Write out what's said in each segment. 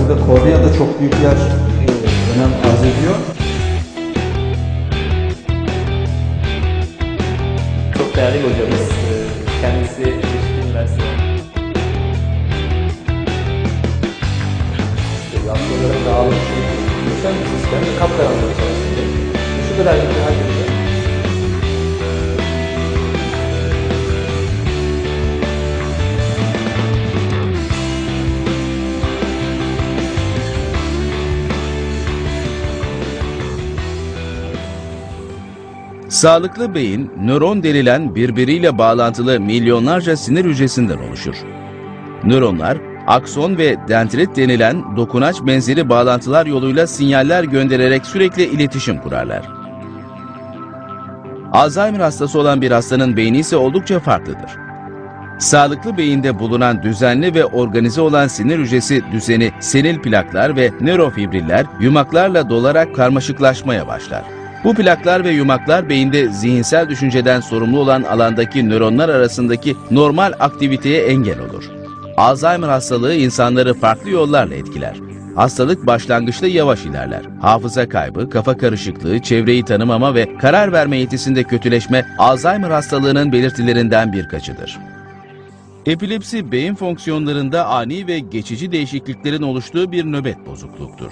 Burada kornea da çok büyük yer önem arz ediyor. Çok değerli bir hocamız. Kendisi Beşiktaş Üniversitesi. Hastaların dağılmış bir sistem ve kapkaranlığı içerisinde. Şu kadar bir hareket. Sağlıklı beyin, nöron denilen birbiriyle bağlantılı milyonlarca sinir hücresinden oluşur. Nöronlar, akson ve dendrit denilen dokunaç benzeri bağlantılar yoluyla sinyaller göndererek sürekli iletişim kurarlar. Alzheimer hastası olan bir hastanın beyni ise oldukça farklıdır. Sağlıklı beyinde bulunan düzenli ve organize olan sinir hücresi düzeni, senil plaklar ve nörofibriller yumaklarla dolarak karmaşıklaşmaya başlar. Bu plaklar ve yumaklar beyinde zihinsel düşünceden sorumlu olan alandaki nöronlar arasındaki normal aktiviteye engel olur. Alzheimer hastalığı insanları farklı yollarla etkiler. Hastalık başlangıçta yavaş ilerler. Hafıza kaybı, kafa karışıklığı, çevreyi tanımama ve karar verme yetisinde kötüleşme Alzheimer hastalığının belirtilerinden birkaçıdır. Epilepsi, beyin fonksiyonlarında ani ve geçici değişikliklerin oluştuğu bir nöbet bozukluktur.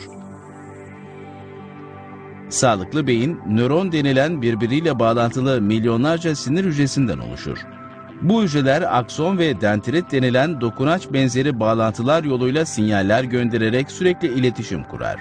Sağlıklı beyin, nöron denilen birbiriyle bağlantılı milyonlarca sinir hücresinden oluşur. Bu hücreler akson ve dendrit denilen dokunaç benzeri bağlantılar yoluyla sinyaller göndererek sürekli iletişim kurar.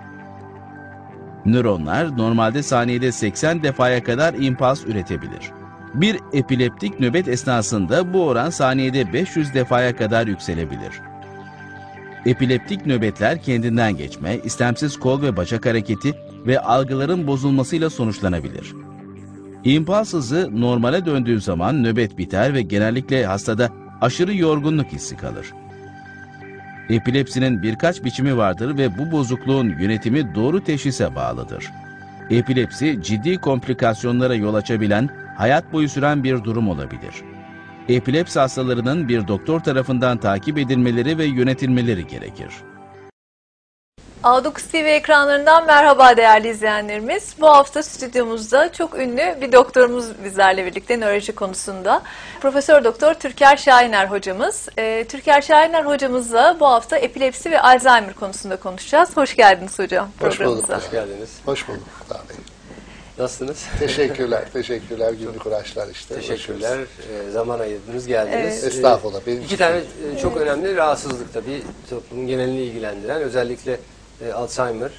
Nöronlar normalde saniyede 80 defaya kadar impuls üretebilir. Bir epileptik nöbet esnasında bu oran saniyede 500 defaya kadar yükselebilir. Epileptik nöbetler kendinden geçme, istemsiz kol ve bacak hareketi ve algıların bozulmasıyla sonuçlanabilir. İmpuls hızı normale döndüğü zaman nöbet biter ve genellikle hastada aşırı yorgunluk hissi kalır. Epilepsinin birkaç biçimi vardır ve bu bozukluğun yönetimi doğru teşhise bağlıdır. Epilepsi, ciddi komplikasyonlara yol açabilen, hayat boyu süren bir durum olabilir. Epilepsi hastalarının bir doktor tarafından takip edilmeleri ve yönetilmeleri gerekir. A9 TV ekranlarından merhaba değerli izleyenlerimiz. Bu hafta stüdyomuzda çok ünlü bir doktorumuz bizlerle birlikte nöroloji konusunda. Profesör Doktor Türker Şahiner hocamız. Türker Şahiner hocamızla bu hafta epilepsi ve Alzheimer konusunda konuşacağız. Hoş geldiniz hocam programımıza. Hoş bulduk. Hoş geldiniz. Hoş bulduk. Nasılsınız? Teşekkürler. Teşekkürler. Günlük uğraşlar işte. Teşekkürler. Zaman ayırdınız, geldiniz. Estağfurullah. Benim İki tane çok önemli rahatsızlık tabii toplumun genelini ilgilendiren, özellikle Alzheimer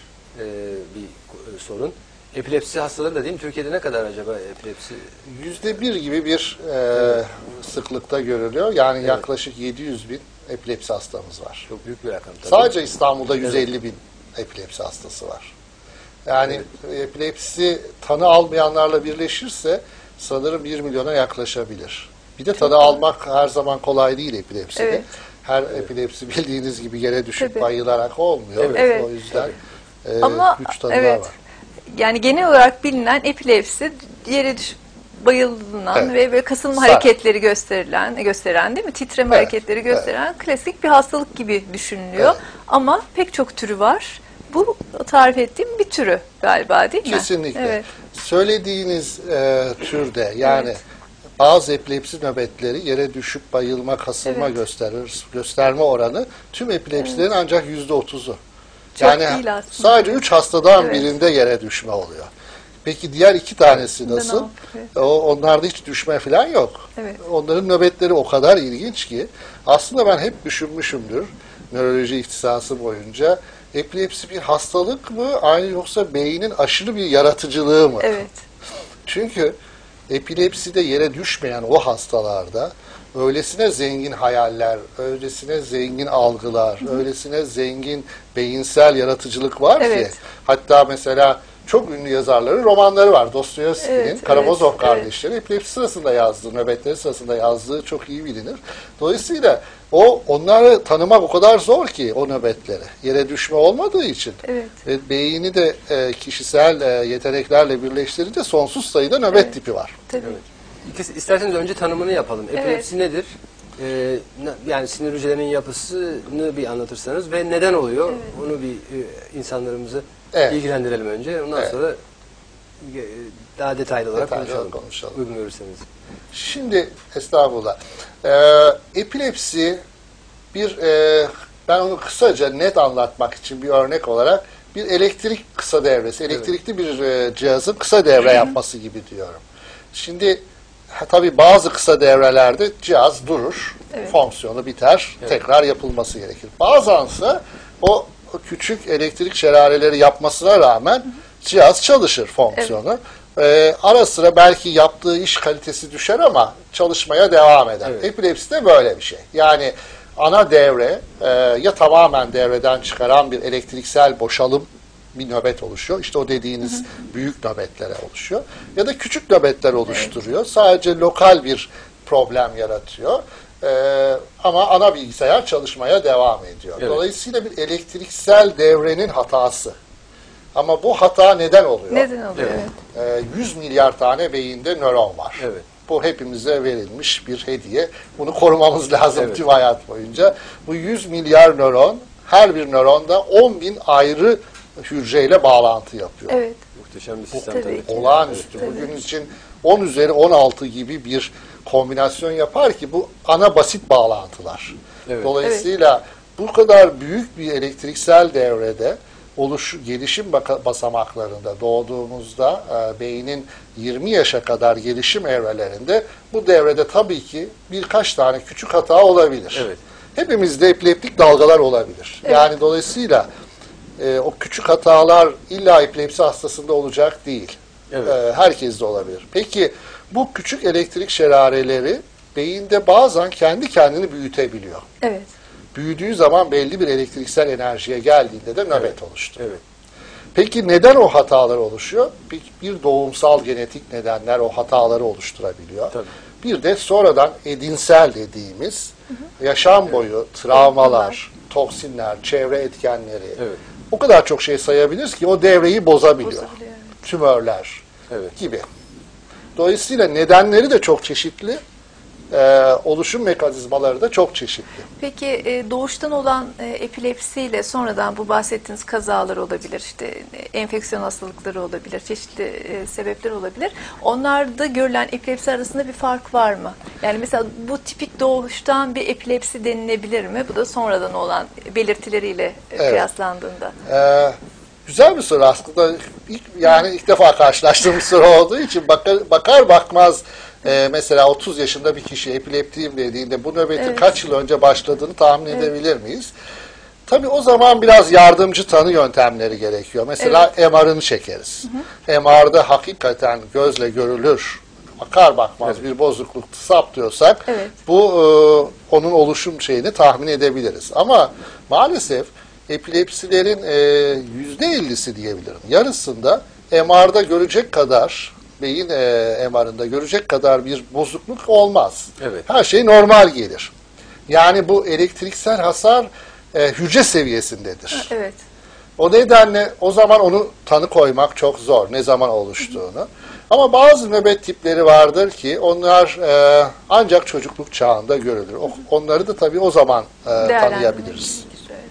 bir sorun. Epilepsi hastaları da değil mi? Türkiye'de ne kadar acaba epilepsi? %1 gibi bir sıklıkta görülüyor. Yani yaklaşık 700 bin epilepsi hastamız var. Çok büyük bir rakam tabii. Sadece İstanbul'da 150 bin epilepsi hastası var. Yani epilepsi tanı almayanlarla birleşirse sanırım 1 milyona yaklaşabilir. Bir de tanı almak her zaman kolay değil epilepside. Evet. Her epilepsi bildiğiniz gibi yere düşüp bayılarak olmuyor. Evet. O yüzden Ama güç tanılar var. Yani genel olarak bilinen epilepsi yere düşüp bayılınan ve böyle kasılma hareketleri gösteren değil mi? Titreme hareketleri gösteren klasik bir hastalık gibi düşünülüyor. Ama pek çok türü var. Bu tarif ettiğim bir türü galiba değil mi? Kesinlikle. Evet. Söylediğiniz türde yani bazı epilepsi nöbetleri yere düşüp bayılma, kasılma gösterme oranı tüm epilepsilerin ancak %30'u. Yani sadece 3 hastadan birinde yere düşme oluyor. Peki diğer 2 tanesi nasıl? Onlarda hiç düşme falan yok. Evet. Onların nöbetleri o kadar ilginç ki aslında ben hep düşünmüşümdür nöroloji ihtisası boyunca. Epilepsi bir hastalık mı aynı yoksa beynin aşırı bir yaratıcılığı mı? Evet. Çünkü epilepside yere düşmeyen o hastalarda öylesine zengin hayaller, öylesine zengin algılar, öylesine zengin beyinsel yaratıcılık var ki hatta mesela çok ünlü yazarların romanları var. Dostoyevski'nin Karamazov kardeşleri epilepsi sırasında yazdığı, nöbetleri sırasında yazdığı çok iyi bilinir. Dolayısıyla onları tanımak o kadar zor ki o nöbetleri. Yere düşme olmadığı için. Ve beyni de kişisel yeteneklerle birleştirince sonsuz sayıda nöbet tipi var. Tabii. İsterseniz önce tanımını yapalım. Epilepsi nedir? Yani sinir hücrelerinin yapısını bir anlatırsanız ve neden oluyor? Onu bir insanlarımızı ilgilendirelim önce. Ondan sonra daha detaylı olarak konuşalım. Uygun görürseniz. Şimdi estağfurullah. Epilepsi ben onu kısaca net anlatmak için bir örnek olarak bir elektrik kısa devresi, elektrikli bir cihazın kısa devre yapması gibi diyorum. Şimdi tabii bazı kısa devrelerde cihaz durur, fonksiyonu biter, tekrar yapılması gerekir. Bazansa o küçük elektrik şelaleleri yapmasına rağmen cihaz çalışır fonksiyonu. Ara sıra belki yaptığı iş kalitesi düşer ama çalışmaya devam eder. Epilepsi de böyle bir şey. Yani ana devre ya tamamen devreden çıkaran bir elektriksel boşalım, bir nöbet oluşuyor. İşte o dediğiniz büyük nöbetlere oluşuyor. Ya da küçük nöbetler oluşturuyor. Sadece lokal bir problem yaratıyor. Ama ana bilgisayar çalışmaya devam ediyor. Dolayısıyla bir elektriksel devrenin hatası. Ama bu hata neden oluyor? Neden oluyor? 100 milyar tane beyinde nöron var. Bu hepimize verilmiş bir hediye. Bunu korumamız lazım tüm hayat boyunca. Bu 100 milyar nöron, her bir nöronda 10.000 ayrı hücreyle bağlantı yapıyor. Muhteşem bir sistem tabii. Olağanüstü. Bugün için 10 üzeri 16 gibi bir kombinasyon yapar ki bu ana basit bağlantılar. Dolayısıyla bu kadar büyük bir elektriksel devrede gelişim basamaklarında doğduğumuzda beynin 20 yaşa kadar gelişim evrelerinde bu devrede tabii ki birkaç tane küçük hata olabilir. Hepimizde epileptik dalgalar olabilir. Yani dolayısıyla o küçük hatalar illa epilepsi hastasında olacak değil. Herkeste olabilir. Peki bu küçük elektrik şelaleleri beyinde bazen kendi kendini büyütebiliyor. Büyüdüğü zaman belli bir elektriksel enerjiye geldiğinde de nöbet oluşturuyor. Peki neden o hatalar oluşuyor? Bir doğumsal genetik nedenler o hataları oluşturabiliyor. Bir de sonradan edinsel dediğimiz yaşam boyu travmalar, toksinler, çevre etkenleri o kadar çok şey sayabiliriz ki o devreyi bozabiliyor. Tümörler gibi. Dolayısıyla nedenleri de çok çeşitli. Oluşum mekanizmaları da çok çeşitli. Peki doğuştan olan epilepsiyle sonradan bu bahsettiğiniz kazalar olabilir, işte enfeksiyon hastalıkları olabilir, çeşitli sebepler olabilir. Onlarda görülen epilepsi arasında bir fark var mı? Yani mesela bu tipik doğuştan bir epilepsi denilebilir mi? Bu da sonradan olan belirtileriyle kıyaslandığında. Güzel bir soru aslında. İlk defa karşılaştığım bir soru olduğu için bakar bakmaz mesela 30 yaşında bir kişi epileptiyim dediğinde bu nöbetin kaç yıl önce başladığını tahmin edebilir miyiz? Tabii o zaman biraz yardımcı tanı yöntemleri gerekiyor. Mesela MR'ını çekeriz. MR'da hakikaten gözle görülür, bakar bakmaz bir bozukluk saptıyorsak bu onun oluşum şeyini tahmin edebiliriz. Ama maalesef epilepsilerin %50'si diyebilirim. Yarısında MR'da görecek kadar, beyin MR'ında görecek kadar bir bozukluk olmaz. Her şey normal gelir. Yani bu elektriksel hasar hücre seviyesindedir. O nedenle o zaman onu tanı koymak çok zor. Ne zaman oluştuğunu. Ama bazı nöbet tipleri vardır ki onlar ancak çocukluk çağında görülür. Onları da tabii o zaman tanıyabiliriz.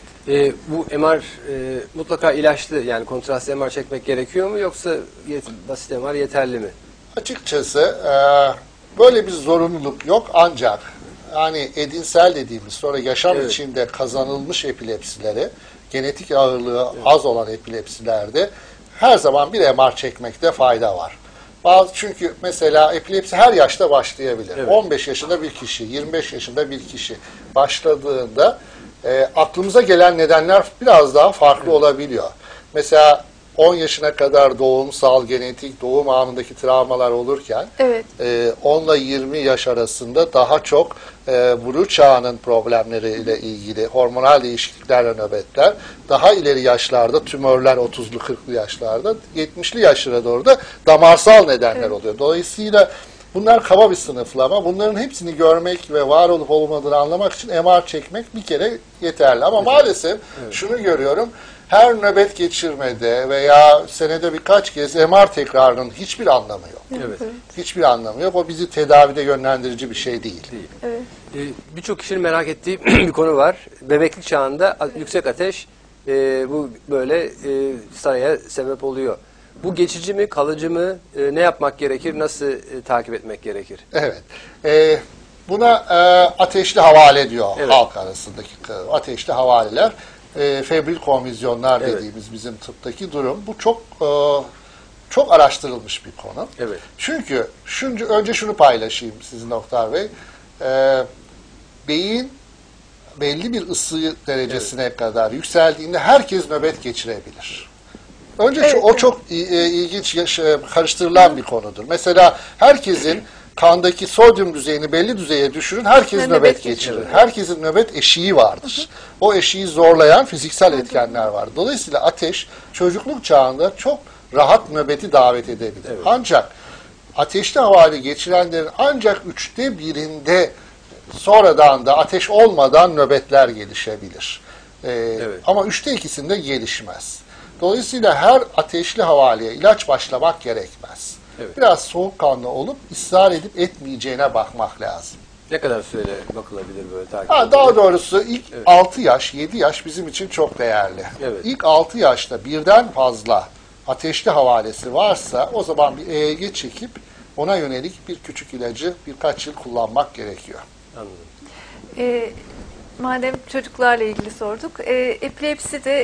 Bu MR mutlaka ilaçlı, yani kontrastlı MR çekmek gerekiyor mu, yoksa basit MR yeterli mi? Açıkçası böyle bir zorunluluk yok, ancak yani edinsel dediğimiz sonra yaşam içinde kazanılmış epilepsileri, genetik ağırlığı az olan epilepsilerde her zaman bir MR çekmekte fayda var. Çünkü mesela epilepsi her yaşta başlayabilir. 15 yaşında bir kişi, 25 yaşında bir kişi başladığında aklımıza gelen nedenler biraz daha farklı olabiliyor. Mesela 10 yaşına kadar doğumsal, genetik, doğum anındaki travmalar olurken 10 ile 20 yaş arasında daha çok buluğ çağının problemleriyle ilgili hormonal değişikliklerle nöbetler, daha ileri yaşlarda tümörler 30'lu 40'lı yaşlarda, 70'li yaşlara doğru da damarsal nedenler oluyor. Dolayısıyla Bunlar kaba bir sınıflama. Bunların hepsini görmek ve var olup olmadığını anlamak için MR çekmek bir kere yeterli. Ama maalesef şunu görüyorum. Her nöbet geçirmede veya senede birkaç kez MR tekrarının hiçbir anlamı yok. Evet. Hiçbir anlamı yok. O bizi tedavide yönlendirici bir şey değil. Evet. Birçok kişinin merak ettiği bir konu var. Bebeklik çağında yüksek ateş bu böyle saraya sebep oluyor. Bu geçici mi, kalıcı mı? Ne yapmak gerekir? Nasıl takip etmek gerekir? Evet. Buna ateşli havale diyor halk arasındaki ateşli havaleler. Febril konvizyonlar dediğimiz bizim tıptaki durum. Bu çok araştırılmış bir konu. Evet. Çünkü önce şunu paylaşayım sizin Doktor Bey. Beyin belli bir ısı derecesine kadar yükseldiğinde herkes nöbet geçirebilir. Önce o çok ilginç, karıştırılan bir konudur. Mesela herkesin kandaki sodyum düzeyini belli düzeye düşürün, herkes nöbet geçirir. Herkesin nöbet eşiği vardır. O eşiği zorlayan fiziksel etkenler var. Dolayısıyla ateş çocukluk çağında çok rahat nöbeti davet edebilir. Evet. Ancak ateşli havale geçirenlerin ancak 1/3'inde sonradan da ateş olmadan nöbetler gelişebilir. Ama 2/3'inde gelişmez. Dolayısıyla her ateşli havaleye ilaç başlamak gerekmez. Evet. Biraz soğukkanlı olup ısrar edip etmeyeceğine bakmak lazım. Ne kadar süreyle bakılabilir böyle takip Daha doğrusu ilk 6 yaş, 7 yaş bizim için çok değerli. Evet. İlk 6 yaşta birden fazla ateşli havalesi varsa o zaman bir EEG çekip ona yönelik bir küçük ilacı birkaç yıl kullanmak gerekiyor. Anladım. Madem çocuklarla ilgili sorduk, epilepside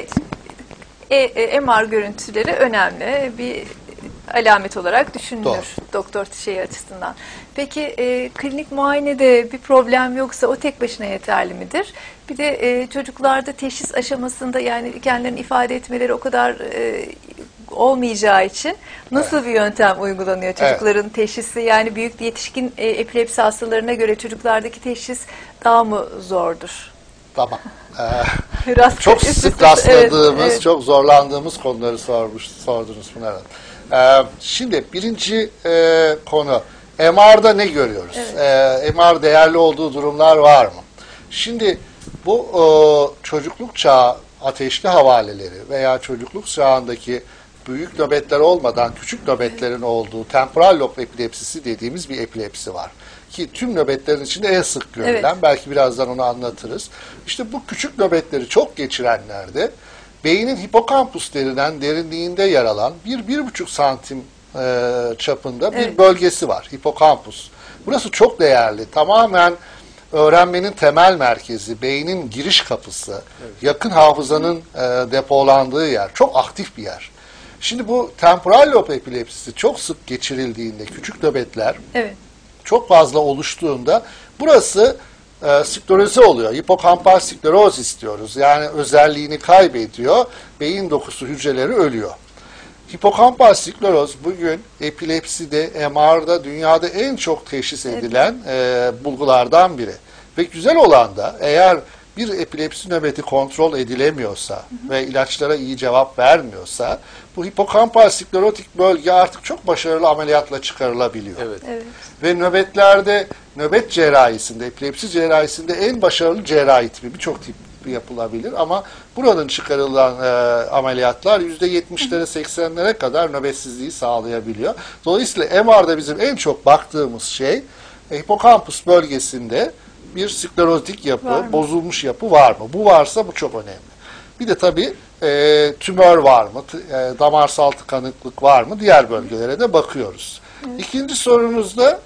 MR görüntüleri önemli bir alamet olarak düşünülür. Doğru. Doktor açısından. Peki klinik muayenede bir problem yoksa o tek başına yeterli midir? Bir de çocuklarda teşhis aşamasında yani kendilerini ifade etmeleri o kadar olmayacağı için nasıl bir yöntem uygulanıyor çocukların teşhisi? Yani büyük yetişkin epilepsi hastalarına göre çocuklardaki teşhis daha mı zordur? Tamam. Çok sık rastladığımız, çok zorlandığımız konuları sordunuz Pınar Hanım. Şimdi birinci konu, MR'da ne görüyoruz? MR değerli olduğu durumlar var mı? Şimdi bu çocukluk çağı ateşli havaleleri veya çocukluk çağındaki büyük nöbetler olmadan küçük nöbetlerin olduğu temporal lob epilepsisi dediğimiz bir epilepsi var. Ki tüm nöbetlerin içinde en sık görülen, belki birazdan onu anlatırız. İşte bu küçük nöbetleri çok geçirenlerde beynin hipokampus denilen derinliğinde yer alan 1-1,5 santim çapında bir bölgesi var. Hipokampus. Burası çok değerli. Tamamen öğrenmenin temel merkezi, beynin giriş kapısı, yakın hafızanın depolandığı yer. Çok aktif bir yer. Şimdi bu temporal lob epilepsisi çok sık geçirildiğinde, küçük nöbetler çok fazla oluştuğunda burası skleroze oluyor. Hipokampal sklerozis diyoruz. Yani özelliğini kaybediyor. Beyin dokusu hücreleri ölüyor. Hipokampal skleroz bugün epilepside, MR'da dünyada en çok teşhis edilen bulgulardan biri. Ve güzel olan da eğer bir epilepsi nöbeti kontrol edilemiyorsa ve ilaçlara iyi cevap vermiyorsa bu hipokampal sklerotik bölge artık çok başarılı ameliyatla çıkarılabiliyor. Ve nöbetlerde, nöbet cerrahisinde, epilepsi cerrahisinde en başarılı cerrahi tipi, birçok tip yapılabilir ama buranın çıkarılan ameliyatlar %70'lere 80'lere kadar nöbetsizliği sağlayabiliyor. Dolayısıyla MR'da bizim en çok baktığımız şey hipokampus bölgesinde bir sklerotik yapı, bozulmuş yapı var mı? Bu varsa bu çok önemli. Bir de tabii tümör var mı? Damarsal tıkanıklık var mı? Diğer bölgelere de bakıyoruz. İkinci sorunuzda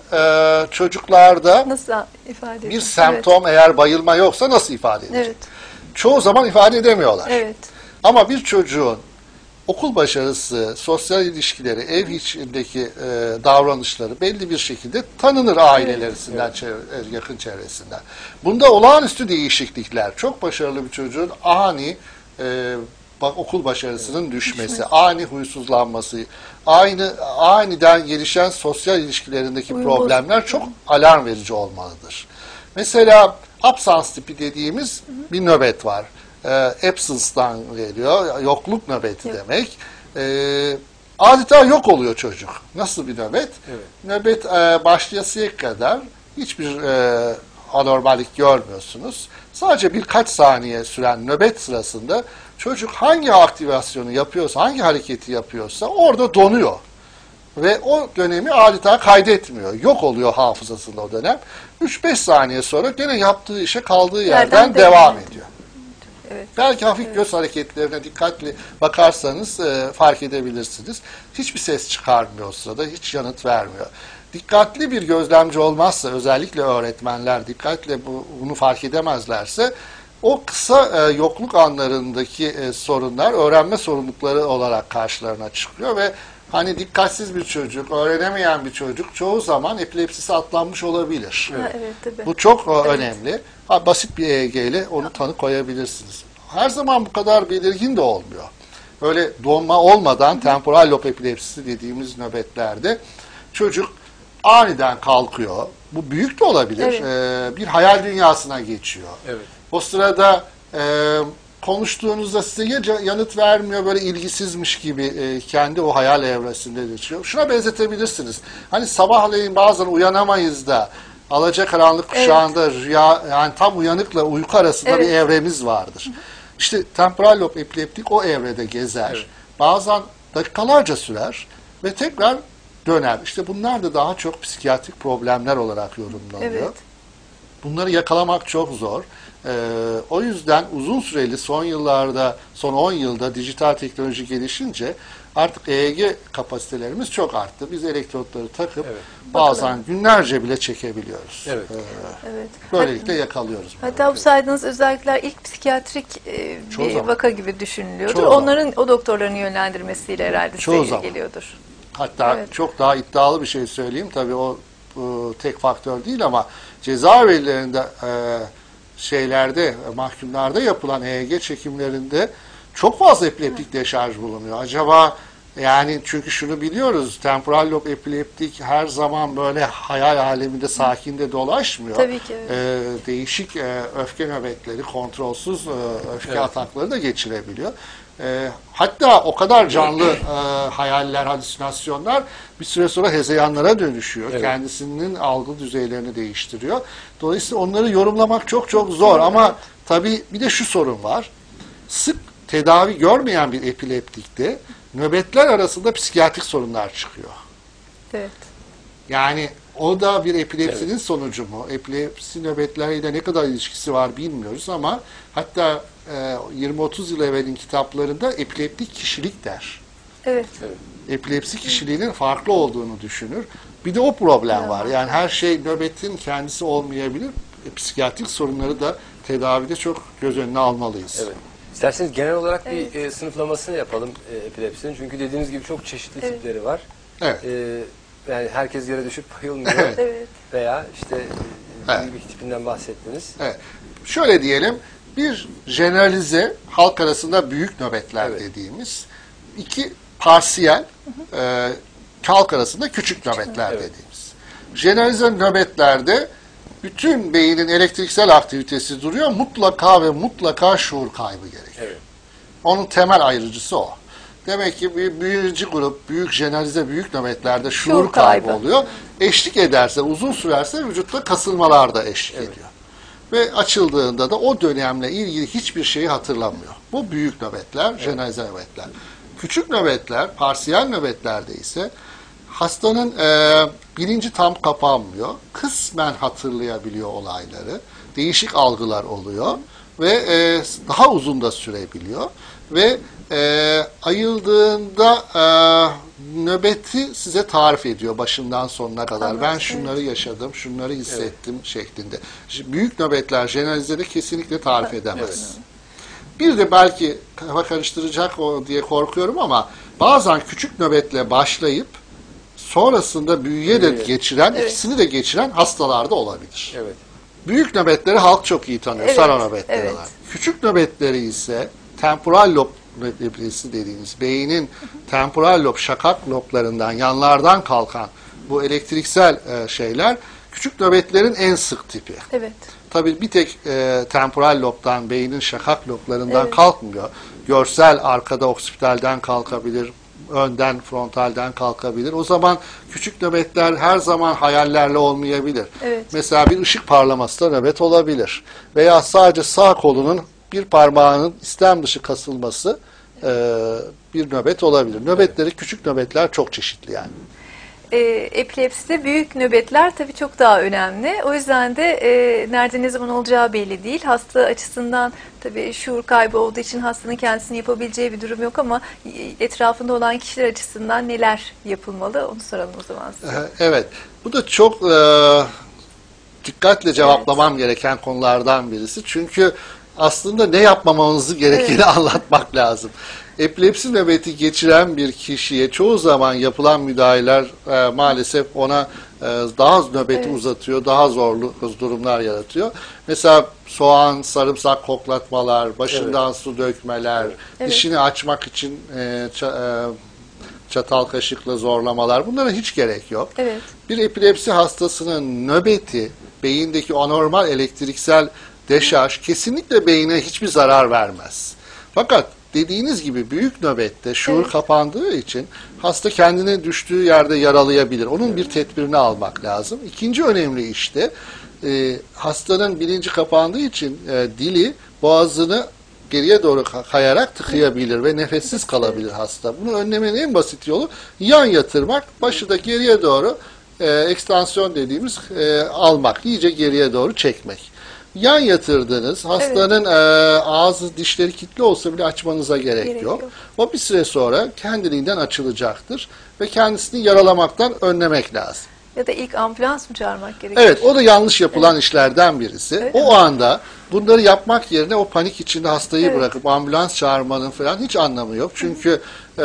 çocuklarda nasıl ifade bir semptom eğer bayılma yoksa nasıl ifade edecek? Çoğu zaman ifade edemiyorlar. Ama bir çocuğun okul başarısı, sosyal ilişkileri, ev içindeki davranışları belli bir şekilde tanınır ailelerinden, yakın çevresinden. Bunda olağanüstü değişiklikler, çok başarılı bir çocuğun ani okul başarısının düşmesi, ani huysuzlanması, aniden gelişen sosyal ilişkilerindeki problemler çok alarm verici olmalıdır. Mesela absans tipi dediğimiz bir nöbet var. Absence'dan geliyor, yokluk nöbeti demek. adeta yok oluyor çocuk. Nasıl bir nöbet? Evet. Nöbet başlayasıya kadar hiçbir anormallik görmüyorsunuz. Sadece birkaç saniye süren nöbet sırasında çocuk hangi aktivasyonu yapıyorsa, hangi hareketi yapıyorsa orada donuyor. Ve o dönemi adeta kaydetmiyor. Yok oluyor hafızasında o dönem. 3-5 saniye sonra gene yaptığı işe kaldığı yerden devam ediyor. Evet. Belki hafif göz hareketlerine dikkatli bakarsanız fark edebilirsiniz. Hiçbir ses çıkarmıyor o sırada, hiç yanıt vermiyor. Dikkatli bir gözlemci olmazsa, özellikle öğretmenler dikkatle bunu fark edemezlerse, o kısa yokluk anlarındaki sorunlar öğrenme sorumlulukları olarak karşılarına çıkıyor ve hani dikkatsiz bir çocuk, öğrenemeyen bir çocuk çoğu zaman epilepsisi atlanmış olabilir. Ha, evet, tabii. Bu çok önemli. Basit bir EEG ile onu tanı koyabilirsiniz. Her zaman bu kadar belirgin de olmuyor. Böyle donma olmadan temporal lob epilepsisi dediğimiz nöbetlerde çocuk aniden kalkıyor. Bu büyük de olabilir. Evet. Bir hayal dünyasına geçiyor. Evet. O sırada konuştuğunuzda size ya yanıt vermiyor, böyle ilgisizmiş gibi kendi o hayal evresinde geçiyor. Şuna benzetebilirsiniz. Hani sabahleyin bazen uyanamayız da alacakaranlık kuşağında rüya, yani tam uyanıkla uyku arasında bir evremiz vardır. İşte temporal lob epileptik o evrede gezer. Evet. Bazen dakikalarca sürer ve tekrar döner. İşte bunlar da daha çok psikiyatrik problemler olarak yorumlanıyor. Evet. Bunları yakalamak çok zor. O yüzden uzun süreli son yıllarda, son 10 yılda dijital teknoloji gelişince artık EEG kapasitelerimiz çok arttı. Biz elektrotları takıp bazen günlerce bile çekebiliyoruz. Evet. Evet. Böylelikle yakalıyoruz. Hatta bu saydığınız özellikler ilk psikiyatrik Çoğu bir zaman. vaka gibi düşünülüyordur. Çoğu zaman. Onların, o doktorların yönlendirmesiyle herhalde Çoğu size iyi zaman. geliyordur. Hatta Evet. çok daha iddialı bir şey söyleyeyim. Tabii o tek faktör değil ama cezaevlerinde mahkumlarda yapılan EEG çekimlerinde çok fazla epileptik deşarj bulunuyor. Acaba yani çünkü şunu biliyoruz, temporal lob epileptik her zaman böyle hayal aleminde sakinde dolaşmıyor. Tabii ki. Değişik öfke nöbetleri, kontrolsüz öfke atakları da geçirebiliyor. Hatta o kadar canlı hayaller, halüsinasyonlar bir süre sonra hezeyanlara dönüşüyor. Evet. Kendisinin algı düzeylerini değiştiriyor. Dolayısıyla onları yorumlamak çok çok zor ama tabii bir de şu sorun var. Sık tedavi görmeyen bir epileptikte nöbetler arasında psikiyatrik sorunlar çıkıyor. Evet. Yani o da bir epilepsinin sonucu mu? Epilepsi nöbetleriyle ne kadar ilişkisi var bilmiyoruz ama hatta 20-30 yıl evvelin kitaplarında epileptik kişilik der. Evet. Epilepsi kişiliğinin farklı olduğunu düşünür. Bir de o problem var. Yani her şey nöbetin kendisi olmayabilir. Psikiyatrik sorunları da tedavide çok göz önüne almalıyız. Evet. İsterseniz genel olarak bir sınıflamasını yapalım epilepsinin. Çünkü dediğiniz gibi çok çeşitli tipleri var. Evet. Yani herkes yere düşüp bayılmıyor. Evet. Veya işte bir tipinden bahsettiniz. Evet. Şöyle diyelim, bir generalize, halk arasında büyük nöbetler dediğimiz, iki parsiyel, halk arasında küçük nöbetler dediğimiz. Generalize nöbetlerde bütün beynin elektriksel aktivitesi duruyor, mutlaka ve mutlaka şuur kaybı gerekiyor. Evet. Onun temel ayrıcısı o. Demek ki bir birinci grup, büyük generalize, büyük nöbetlerde şuur kaybı oluyor. Eşlik ederse, uzun sürerse vücutta kasılmalar da eşlik ediyor. Ve açıldığında da o dönemle ilgili hiçbir şeyi hatırlamıyor. Bu büyük nöbetler, generalize nöbetler. Küçük nöbetler, parsiyel nöbetlerde ise hastanın bilinci tam kapanmıyor. Kısmen hatırlayabiliyor olayları. Değişik algılar oluyor. Ve daha uzun da sürebiliyor. Ve ayıldığında nöbeti size tarif ediyor başından sonuna kadar. Anladım, Ben şunları yaşadım, şunları hissettim şeklinde. Büyük nöbetler generalizede kesinlikle tarif edemez. Bir de belki kafa karıştıracak o diye korkuyorum ama bazen küçük nöbetle başlayıp sonrasında büyüye de geçiren, ikisini de geçiren hastalar da olabilir. Evet. Büyük nöbetleri halk çok iyi tanıyor. Saro nöbetleri var. Küçük nöbetleri ise temporal lob epilepsisi dediğimiz beynin temporal lob, şakak loblarından, yanlardan kalkan bu elektriksel şeyler küçük nöbetlerin en sık tipi. Evet. Tabii bir tek temporal lobdan, beynin şakak loblarından kalkmıyor. Görsel arkada oksipitalden kalkabilir, önden, frontalden kalkabilir. O zaman küçük nöbetler her zaman hayallerle olmayabilir. Evet. Mesela bir ışık parlaması da nöbet olabilir. Veya sadece sağ kolunun bir parmağının istem dışı kasılması bir nöbet olabilir. Nöbetleri, küçük nöbetler çok çeşitli yani. Epilepside büyük nöbetler tabii çok daha önemli. O yüzden de nerede ne zaman olacağı belli değil. Hasta açısından tabii şuur kaybı olduğu için hastanın kendisini yapabileceği bir durum yok ama etrafında olan kişiler açısından neler yapılmalı onu soralım o zaman size. Evet. Bu da çok dikkatle cevaplamam gereken konulardan birisi. Çünkü aslında ne yapmamanızı gerektiğini anlatmak lazım. Epilepsi nöbeti geçiren bir kişiye çoğu zaman yapılan müdahaleler maalesef ona daha nöbeti uzatıyor, daha zorlu durumlar yaratıyor. Mesela soğan, sarımsak koklatmalar, başından su dökmeler, dişini açmak için çatal kaşıkla zorlamalar, bunlara hiç gerek yok. Evet. Bir epilepsi hastasının nöbeti, beyindeki anormal elektriksel deşarj kesinlikle beyine hiçbir zarar vermez. Fakat dediğiniz gibi büyük nöbette şuur kapandığı için hasta kendini düştüğü yerde yaralayabilir. Onun bir tedbirini almak lazım. İkinci önemli iş de hastanın bilinci kapandığı için dili boğazını geriye doğru kayarak tıkayabilir ve nefessiz kalabilir hasta. Bunu önlemenin en basit yolu yan yatırmak, başı da geriye doğru ekstansiyon dediğimiz almak, iyice geriye doğru çekmek. Yan yatırdığınız hastanın ağzı, dişleri kilitli olsa bile açmanıza gerek yok. O bir süre sonra kendiliğinden açılacaktır ve kendisini yaralamaktan önlemek lazım. Ya da ilk ambulans mı çağırmak gerekiyor? Evet, o da yanlış yapılan işlerden birisi. O anda bunları yapmak yerine o panik içinde hastayı bırakıp ambulans çağırmanın falan hiç anlamı yok. Çünkü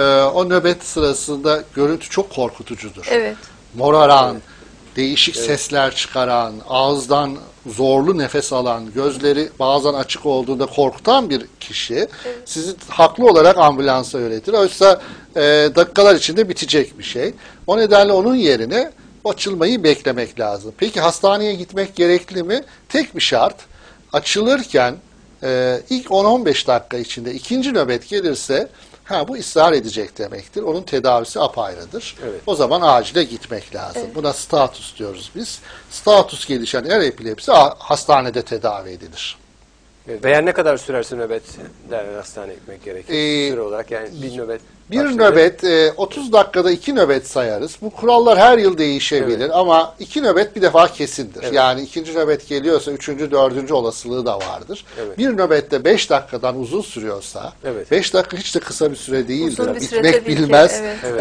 o nöbet sırasında görüntü çok korkutucudur. Evet. Moraran, değişik sesler çıkaran, ağızdan zorlu nefes alan, gözleri bazen açık olduğunda korkutan bir kişi sizi haklı olarak ambulansa yönetir. Oysa dakikalar içinde bitecek bir şey. O nedenle onun yerine açılmayı beklemek lazım. Peki hastaneye gitmek gerekli mi? Tek bir şart, açılırken ilk 10-15 dakika içinde ikinci nöbet gelirse bu ısrar edecek demektir. Onun tedavisi apayrıdır. Evet. O zaman acile gitmek lazım. Buna status diyoruz biz. Status gelişen her epilepsi hastanede tedavi edilir. Veya ne kadar sürerse nöbet hastaneye gitmek gerekir? Süre olarak yani bir nöbet. Bir nöbet 30 dakikada 2 nöbet sayarız. Bu kurallar her yıl değişebilir ama 2 nöbet bir defa kesindir. Evet. Yani ikinci nöbet geliyorsa 3. 4. olasılığı da vardır. Evet. Bir nöbette 5 dakikadan uzun sürüyorsa 5 dakika hiç de kısa bir süre değildir. Bitmek bilmez.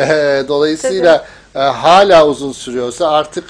Dolayısıyla hala uzun sürüyorsa artık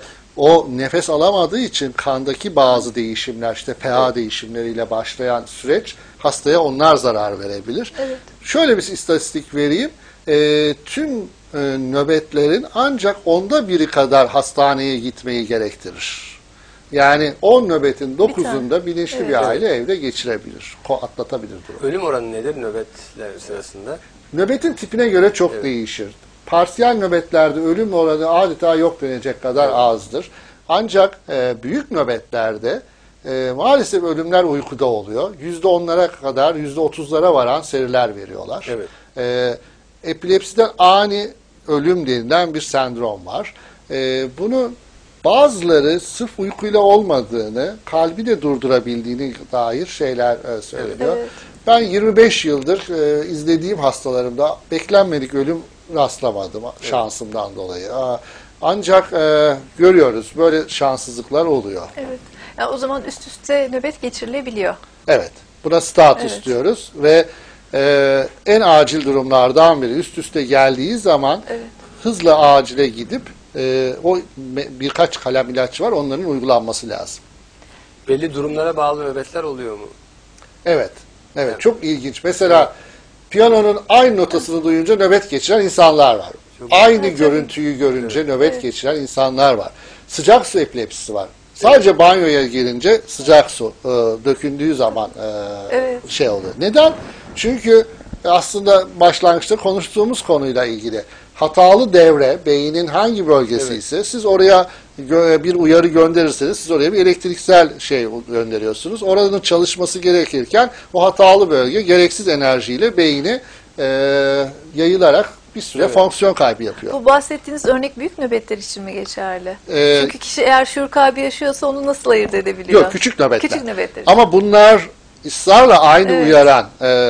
o nefes alamadığı için kandaki bazı değişimler, işte pH değişimleriyle başlayan süreç hastaya onlar zarar verebilir. Evet. Şöyle bir istatistik vereyim. Tüm nöbetlerin ancak 1/10 kadar hastaneye gitmeyi gerektirir. Yani 10 nöbetin 9'unda bilinçli bir aile evde geçirebilir, atlatabilir durumu. Ölüm oranı nedir nöbetler sırasında? Nöbetin tipine göre çok değişir. Parsiyel nöbetlerde ölüm oranı adeta yok denecek kadar azdır. Ancak büyük nöbetlerde maalesef ölümler uykuda oluyor. %10'lara kadar, %30'lara varan seriler veriyorlar. Evet. Epilepsiden ani ölüm denilen bir sendrom var. Bunu bazıları sırf uykuyla olmadığını, kalbi de durdurabildiğine dair şeyler söyleniyor. Evet. Ben 25 yıldır izlediğim hastalarımda beklenmedik ölüm rastlamadım şansımdan dolayı. Ancak görüyoruz böyle şanssızlıklar oluyor. Evet. Yani o zaman üst üste nöbet geçirilebiliyor. Evet. Buna status diyoruz ve en acil durumlardan biri üst üste geldiği zaman hızla acile gidip o birkaç kalem ilaç var, onların uygulanması lazım. Belli durumlara bağlı nöbetler oluyor mu? Evet. Evet. Çok ilginç. Mesela piyanonun aynı notasını duyunca nöbet geçiren insanlar var. Aynı görüntüyü görünce nöbet geçiren insanlar var. Sıcak su epilepsisi var. Sadece banyoya girince sıcak su döküldüğü zaman şey oluyor. Neden? Çünkü aslında başlangıçta konuştuğumuz konuyla ilgili hatalı devre beynin hangi bölgesi ise siz oraya bir uyarı gönderirseniz siz oraya bir elektriksel şey gönderiyorsunuz. Oranın çalışması gerekirken o hatalı bölge gereksiz enerjiyle beyni yayılarak bir süre fonksiyon kaybı yapıyor. Bu bahsettiğiniz örnek büyük nöbetler için mi geçerli? Ee, Çünkü kişi eğer şuur kaybı yaşıyorsa onu nasıl ayırt edebiliyor? Yok, küçük nöbetler. Küçük nöbetler için. Ama bunlar ısrarla aynı Evet. uyaran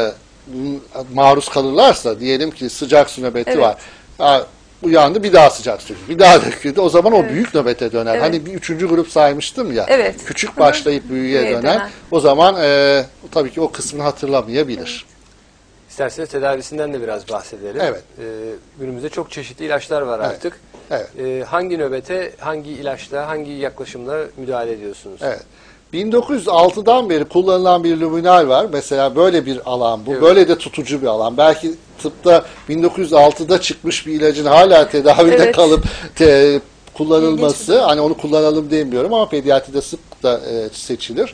maruz kalırlarsa, diyelim ki sıcak su nöbeti Evet. var. Uyandı, bir daha sıcak su, bir daha döküldü. O zaman o Evet. büyük nöbete döner. Evet. Hani bir üçüncü grup saymıştım ya. Evet. Küçük başlayıp büyüğe döner. O zaman tabii ki o kısmını hatırlamayabilir. İsterseniz tedavisinden de biraz bahsedelim. Evet. Günümüzde çok çeşitli ilaçlar var Evet. artık. Evet. Hangi nöbete, hangi ilaçla, hangi yaklaşımla müdahale ediyorsunuz? Evet. 1906'dan beri kullanılan bir luminal var. Mesela böyle bir alan bu. Evet. Böyle de tutucu bir alan. Belki tıpta 1906'da çıkmış bir ilacın hala tedavide Evet. kalıp kullanılması, hani onu kullanalım demiyorum ama pediatride sık da seçilir.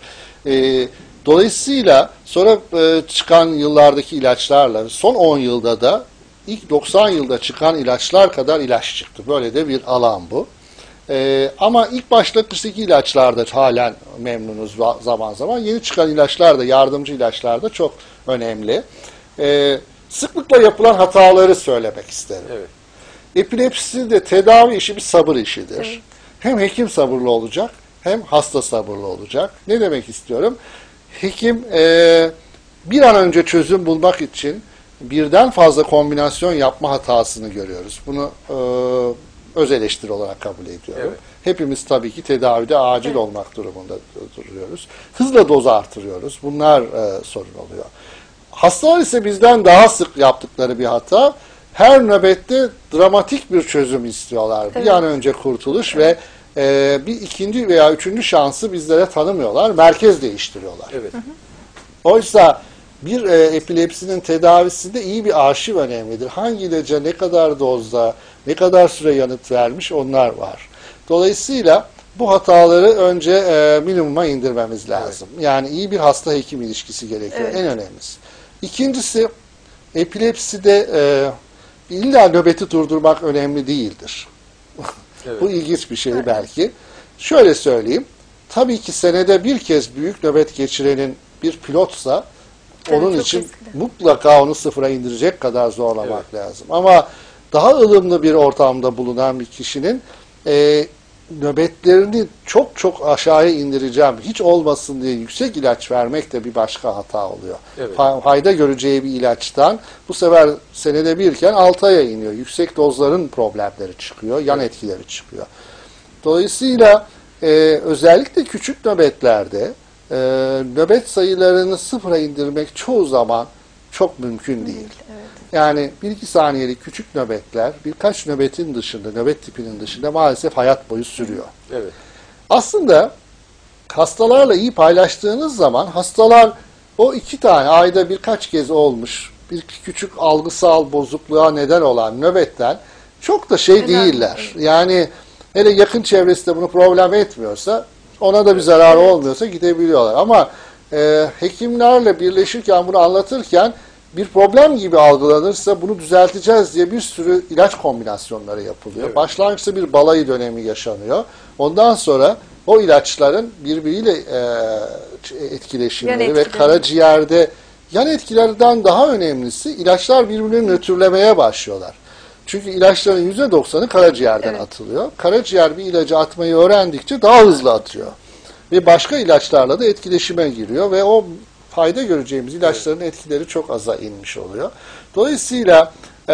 Dolayısıyla sonra çıkan yıllardaki ilaçlarla son 10 yılda da ilk 90 yılda çıkan ilaçlar kadar ilaç çıktı. Böyle de bir alan bu. Ama ilk başlangıçtaki ilaçlarda halen memnunuz zaman zaman. Yeni çıkan ilaçlar da, yardımcı ilaçlar da çok önemli. Sıklıkla yapılan hataları söylemek isterim. Evet. Epilepsi de tedavi işi bir sabır işidir. Evet. Hem hekim sabırlı olacak, hem hasta sabırlı olacak. Ne demek istiyorum? Hekim bir an önce çözüm bulmak için birden fazla kombinasyon yapma hatasını görüyoruz. Bunu öz eleştiri olarak kabul ediyorum. Evet. Hepimiz tabii ki tedavide acil olmak durumunda duruyoruz. Hızla doz artırıyoruz. Bunlar sorun oluyor. Hastalar ise bizden daha sık yaptıkları bir hata. Her nöbette dramatik bir çözüm istiyorlar. Evet. Bir an önce kurtuluş ve bir ikinci veya üçüncü şansı bizlere tanımıyorlar. Merkez değiştiriyorlar. Evet. Oysa bir epilepsinin tedavisinde iyi bir arşiv önemlidir. Hangi ilaca ne kadar dozda, ne kadar süre yanıt vermiş, onlar var. Dolayısıyla bu hataları önce minimuma indirmemiz lazım. Evet. Yani iyi bir hasta-hekim ilişkisi gerekiyor. Evet. En önemlisi. İkincisi, epilepside illa nöbeti durdurmak önemli değildir. Evet. Bu ilginç bir şey belki. Şöyle söyleyeyim. Tabii ki senede bir kez büyük nöbet geçirenin bir pilotsa, Evet, onun çok için riskli. mutlaka onu sıfıra indirecek kadar zorlamak lazım. Ama daha ılımlı bir ortamda bulunan bir kişinin nöbetlerini çok çok aşağıya indireceğim, hiç olmasın diye yüksek ilaç vermek de bir başka hata oluyor. Evet. Fayda göreceği bir ilaçtan bu sefer senede birken 6 aya iniyor. Yüksek dozların problemleri çıkıyor, yan etkileri çıkıyor. Dolayısıyla özellikle küçük nöbetlerde nöbet sayılarını sıfıra indirmek çoğu zaman çok mümkün değil. Evet. Yani 1-2 saniyelik küçük nöbetler birkaç nöbetin dışında, nöbet tipinin dışında maalesef hayat boyu sürüyor. Evet. Aslında hastalarla iyi paylaştığınız zaman hastalar o 2 tane ayda birkaç kez olmuş bir küçük algısal bozukluğa neden olan nöbetten çok da değiller. Yani hele yakın çevresi de bunu problem etmiyorsa, ona da bir zararı olmuyorsa gidebiliyorlar. Ama hekimlerle birleşirken, bunu anlatırken bir problem gibi algılanırsa bunu düzelteceğiz diye bir sürü ilaç kombinasyonları yapılıyor. Evet. Başlangıçta bir balayı dönemi yaşanıyor. Ondan sonra o ilaçların birbiriyle etkileşimleri Yan ve etkileri. karaciğerde yan etkilerden daha önemlisi ilaçlar birbirini nötrlemeye başlıyorlar. Çünkü ilaçların %90'ı karaciğerden atılıyor. Karaciğer bir ilacı atmayı öğrendikçe daha hızlı atıyor. Ve başka ilaçlarla da etkileşime giriyor ve o fayda göreceğimiz ilaçların etkileri çok aza inmiş oluyor. Dolayısıyla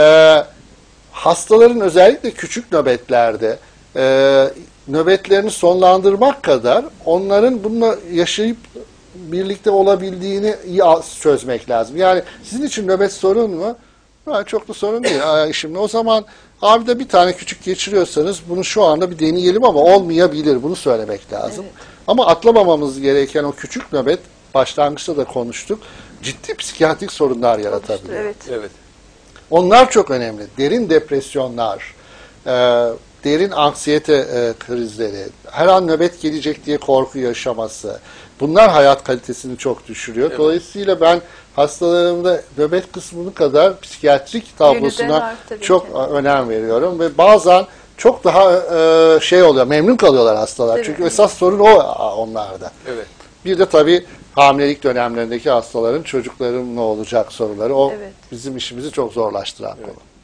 hastaların özellikle küçük nöbetlerde nöbetlerini sonlandırmak kadar onların bununla yaşayıp birlikte olabildiğini iyi çözmek lazım. Yani sizin için nöbet sorun mu? Çok da sorun değil. Şimdi o zaman abi de bir tane küçük geçiriyorsanız bunu şu anda bir deneyelim ama olmayabilir. Bunu söylemek lazım. Evet. Ama atlamamamız gereken o küçük nöbet, başlangıçta da konuştuk, ciddi psikiyatrik sorunlar yaratabilir. Evet. Evet. Onlar çok önemli. Derin depresyonlar, derin anksiyete krizleri, her an nöbet gelecek diye korku yaşaması, bunlar hayat kalitesini çok düşürüyor. Evet. Dolayısıyla ben hastalarımda nöbet kısmını kadar psikiyatrik tablosuna çok önem veriyorum ve bazen çok daha oluyor, memnun kalıyorlar hastalar. Evet. Çünkü esas sorun o onlarda. Evet. Bir de tabii hamilelik dönemlerindeki hastaların çocukların ne olacak soruları. O bizim işimizi çok zorlaştıran konu.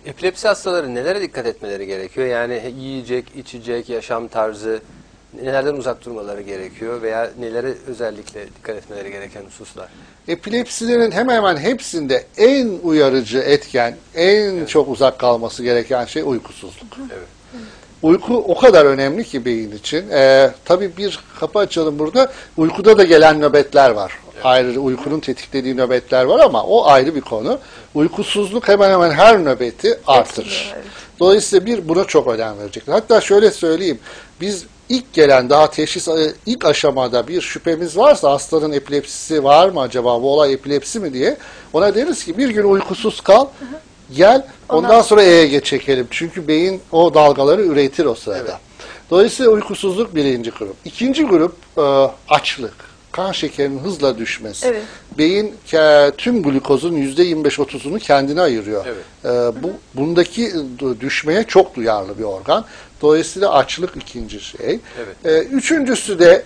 Epilepsi hastaları nelere dikkat etmeleri gerekiyor? Yani yiyecek, içecek, yaşam tarzı nelerden uzak durmaları gerekiyor veya nelere özellikle dikkat etmeleri gereken hususlar? Epilepsilerin hemen hemen hepsinde en uyarıcı etken, en çok uzak kalması gereken şey uykusuzluk. Evet. Uyku o kadar önemli ki beyin için. Tabii bir kapı açalım burada. Uykuda da gelen nöbetler var. Evet. Ayrı uykunun tetiklediği nöbetler var ama o ayrı bir konu. Uykusuzluk hemen hemen her nöbeti artırır. Evet. Dolayısıyla buna çok önem verecekler. Hatta şöyle söyleyeyim. Biz ilk gelen daha teşhis ilk aşamada bir şüphemiz varsa hastanın epilepsisi var mı acaba, bu olay epilepsi mi diye ona deriz ki bir gün uykusuz kal. Gel, ondan sonra EEG çekelim. Çünkü beyin o dalgaları üretir o sırada. Evet. Dolayısıyla uykusuzluk birinci grup. İkinci grup açlık. Kan şekerinin hızla düşmesi. Evet. Beyin tüm glukozun %25-30'unu kendine ayırıyor. Evet. Bundaki düşmeye çok duyarlı bir organ. Dolayısıyla açlık ikinci şey. Evet. Üçüncüsü de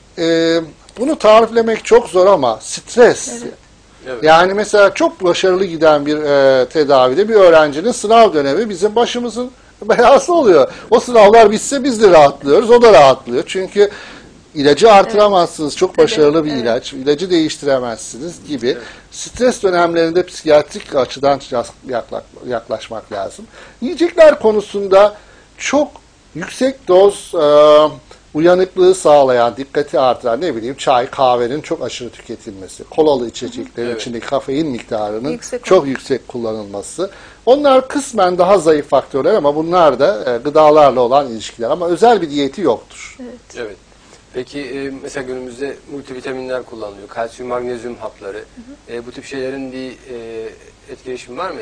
bunu tariflemek çok zor ama stres. Evet. Evet. Yani mesela çok başarılı giden bir tedavide bir öğrencinin sınav dönemi bizim başımızın belası oluyor. O sınavlar bitse biz de rahatlıyoruz, o da rahatlıyor. Çünkü ilacı artıramazsınız, evet. Çok başarılı bir ilaç, ilacı değiştiremezsiniz gibi. Evet. Stres dönemlerinde psikiyatrik açıdan yaklaşmak lazım. Yiyecekler konusunda çok yüksek doz uyanıklığı sağlayan, dikkati artıran çay, kahvenin çok aşırı tüketilmesi, kolalı içeceklerin evet. içindeki kafein miktarının çok yüksek kullanılması. Onlar kısmen daha zayıf faktörler ama bunlar da gıdalarla olan ilişkiler. Ama özel bir diyeti yoktur. Evet. Evet. Peki mesela günümüzde multivitaminler kullanılıyor, kalsiyum, magnezyum hapları. Bu tip şeylerin bir etkileşimi var mı?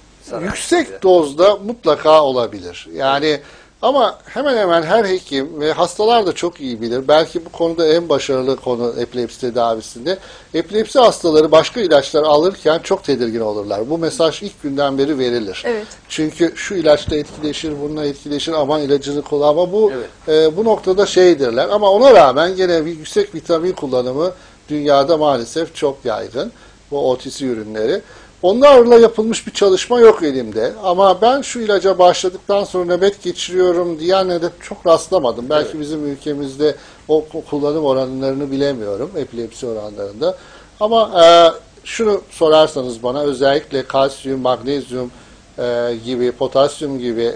Yüksek dozda mutlaka olabilir. Yani ama hemen hemen her hekim ve hastalar da çok iyi bilir. Belki bu konuda en başarılı konu epilepsi tedavisinde. Epilepsi hastaları başka ilaçlar alırken çok tedirgin olurlar. Bu mesaj ilk günden beri verilir. Evet. Çünkü şu ilaçla etkileşir, bununla etkileşir, aman ilacını kullanma. Bu evet. Bu noktada şeydirler. Ama ona rağmen gene bir yüksek vitamin kullanımı dünyada maalesef çok yaygın. Bu OTC ürünleri. Onlarla yapılmış bir çalışma yok elimde. Ama ben şu ilaca başladıktan sonra nöbet geçiriyorum diyenlere de çok rastlamadım. Belki evet. Bizim ülkemizde o kullanım oranlarını bilemiyorum. Epilepsi oranlarında. Ama şunu sorarsanız bana özellikle kalsiyum, magnezyum gibi, potasyum gibi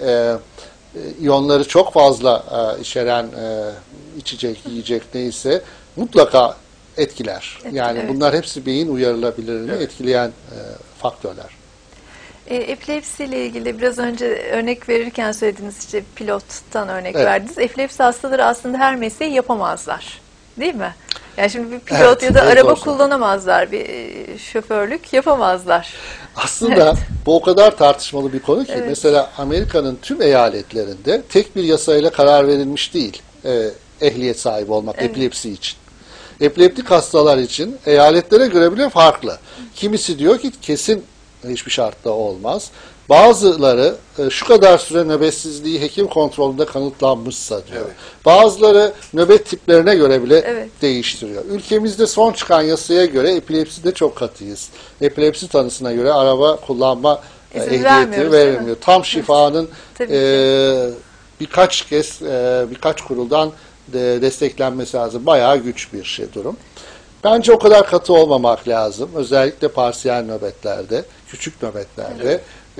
iyonları çok fazla içeren içecek, yiyecek neyse mutlaka etkiler. Yani evet. Bunlar hepsi beyin uyarılabilirliğini evet. etkileyen faktörler. Epilepsi ile ilgili biraz önce örnek verirken söylediğiniz işte pilottan örnek evet. verdiniz. Epilepsi hastaları aslında her mesleği yapamazlar. Değil mi? Yani şimdi bir pilot evet, ya da araba kullanamazlar, bir şoförlük yapamazlar. Aslında evet. Bu o kadar tartışmalı bir konu ki evet. Mesela Amerika'nın tüm eyaletlerinde tek bir yasayla karar verilmiş değil ehliyet sahibi olmak evet. Epilepsi için. Epileptik hastalar için eyaletlere göre bile farklı. Kimisi diyor ki kesin hiçbir şartta olmaz. Bazıları şu kadar süre nöbetsizliği hekim kontrolünde kanıtlanmışsa diyor. Evet. Bazıları nöbet tiplerine göre bile evet. değiştiriyor. Ülkemizde son çıkan yasaya göre epilepside çok katıyız. Epilepsi tanısına göre araba kullanma ehliyeti verilmiyor. Tam şifanın birkaç kez birkaç kuruldan desteklenmesi lazım. Bayağı güç bir durum. Bence o kadar katı olmamak lazım. Özellikle parsiyel nöbetlerde, küçük nöbetlerde.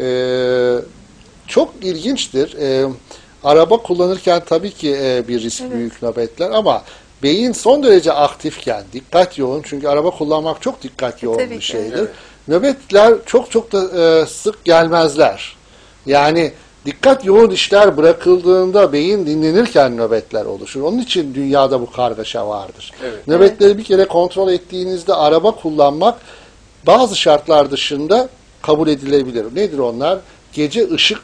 Çok ilginçtir. Araba kullanırken tabii ki bir risk evet. büyük nöbetler ama beyin son derece aktifken, dikkat yoğun. Çünkü araba kullanmak çok dikkat yoğun tabii bir şeydir. Evet. Nöbetler çok da sık gelmezler. Yani dikkat yoğun işler bırakıldığında beyin dinlenirken nöbetler oluşur. Onun için dünyada bu kargaşa vardır. Evet. Nöbetleri bir kere kontrol ettiğinizde araba kullanmak bazı şartlar dışında kabul edilebilir. Nedir onlar? Gece ışık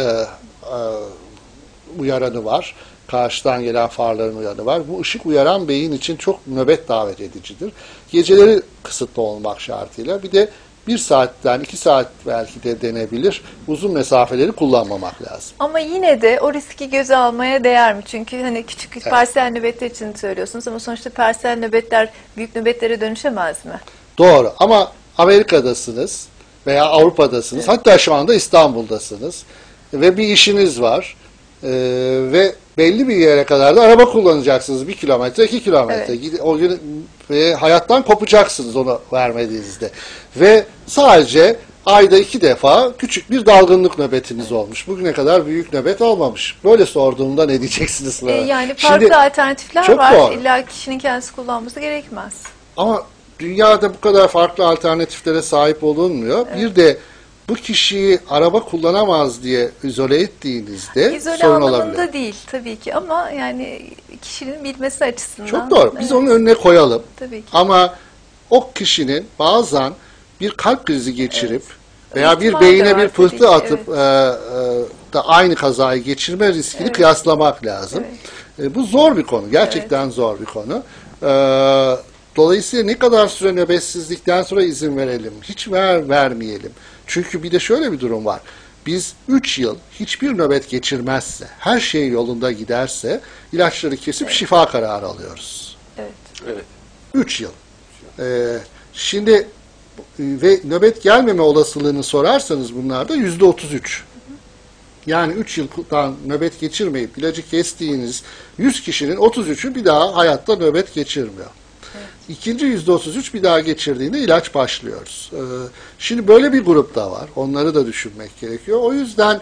uyaranı var. Karşıdan gelen farların uyaranı var. Bu ışık uyaran beyin için çok nöbet davet edicidir. Geceleri kısıtlı olmak şartıyla. Bir de 1 saatten 2 saat belki de denebilir. Uzun mesafeleri kullanmamak lazım. Ama yine de o riski göze almaya değer mi? Çünkü hani küçük evet. parsiyel nöbetler için söylüyorsunuz ama sonuçta parsiyel nöbetler büyük nöbetlere dönüşemez mi? Doğru ama Amerika'dasınız. veya Avrupa'dasınız. Hatta şu anda İstanbul'dasınız. Ve bir işiniz var. Ve belli bir yere kadar da araba kullanacaksınız. 1 kilometre, 2 kilometre. O gün ve hayattan kopacaksınız onu vermediğinizde. Ve sadece ayda 2 defa küçük bir dalgınlık nöbetiniz olmuş. Bugüne kadar büyük nöbet olmamış. Böyle sorduğumda ne diyeceksiniz? Yani farklı Şimdi, alternatifler çok var. doğru. İlla kişinin kendisi kullanması gerekmez. Ama dünyada bu kadar farklı alternatiflere sahip olunmuyor. Evet. Bir de bu kişiyi araba kullanamaz diye izole ettiğinizde İzole sorun anlamında olabilir. değil tabii ki ama yani kişinin bilmesi açısından. Çok doğru. Biz onun önüne koyalım. Tabii ki. Ama o kişinin bazen bir kalp krizi geçirip veya bir İhtimal beyine de var bir tabii pıhtı ki, atıp da aynı kazayı geçirme riskini kıyaslamak lazım. Bu zor bir konu. Gerçekten zor bir konu. Dolayısıyla ne kadar süre nöbetsizlikten sonra izin verelim? Hiç vermeyelim. Çünkü bir de şöyle bir durum var. Biz 3 yıl hiçbir nöbet geçirmezse, her şey yolunda giderse ilaçları kesip şifa kararı alıyoruz. Evet. 3 yıl. Şimdi ve nöbet gelmeme olasılığını sorarsanız bunlarda %33. Yani 3 yıldan nöbet geçirmeyip ilacı kestiğiniz 100 kişinin 33'ü bir daha hayatta nöbet geçirmiyor. İkinci %33 bir daha geçirdiğinde ilaç başlıyoruz. Şimdi böyle bir grup da var. Onları da düşünmek gerekiyor. O yüzden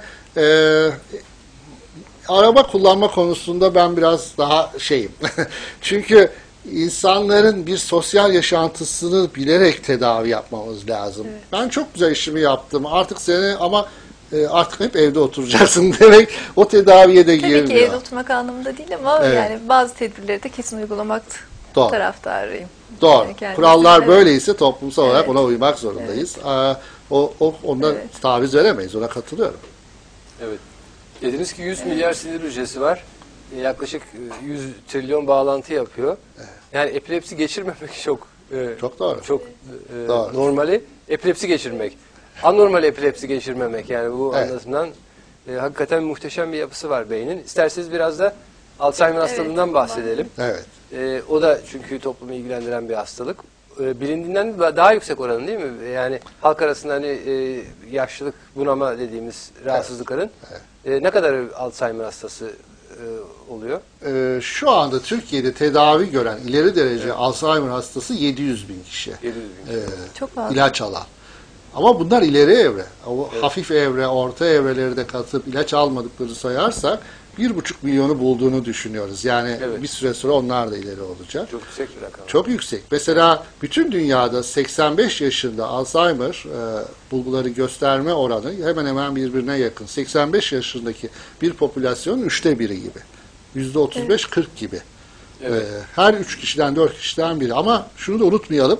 araba kullanma konusunda ben biraz daha şeyim. Çünkü insanların bir sosyal yaşantısını bilerek tedavi yapmamız lazım. Evet. Ben çok güzel işimi yaptım. Artık artık hep evde oturacaksın demek o tedaviye de girmiyor. Tabii ki evde oturmak anlamında değil ama yani bazı tedbirleri de kesin uygulamak taraftarıyım. Doğru. Yani kurallar böyleyse toplumsal olarak ona uymak zorundayız. Ondan taviz veremeyiz. Ona katılıyorum. Evet. Dediniz ki 100 milyar sinir hücresi var. Yaklaşık 100 trilyon bağlantı yapıyor. Evet. Yani epilepsi geçirmemek çok doğru. Çok normali epilepsi geçirmek. Anormal epilepsi geçirmemek yani bu anlatımdan hakikaten muhteşem bir yapısı var beynin. İsterseniz biraz da Alzheimer hastalığından bahsedelim. Evet. O da çünkü toplumu ilgilendiren bir hastalık. Bilindiğinden daha yüksek oranı değil mi? Yani halk arasında hani yaşlılık, bunama dediğimiz rahatsızlıkların ne kadar Alzheimer hastası oluyor? Şu anda Türkiye'de tedavi gören ileri derece Alzheimer hastası 700 bin kişi. 700 bin kişi. Çok fazla. İlaç alan. Ama bunlar ileri evre. O hafif evre, orta evreleri de katıp ilaç almadıkları sayarsak 1,5 milyonu bulduğunu düşünüyoruz. Yani bir süre sonra onlar da ileri olacak. Çok yüksek bir rakam. Çok yüksek. Mesela bütün dünyada 85 yaşında Alzheimer bulguları gösterme oranı hemen hemen birbirine yakın. 85 yaşındaki bir popülasyonun 1/3 gibi. %35-40 gibi. Evet. Her 3 kişiden 4 kişiden biri. Ama şunu da unutmayalım.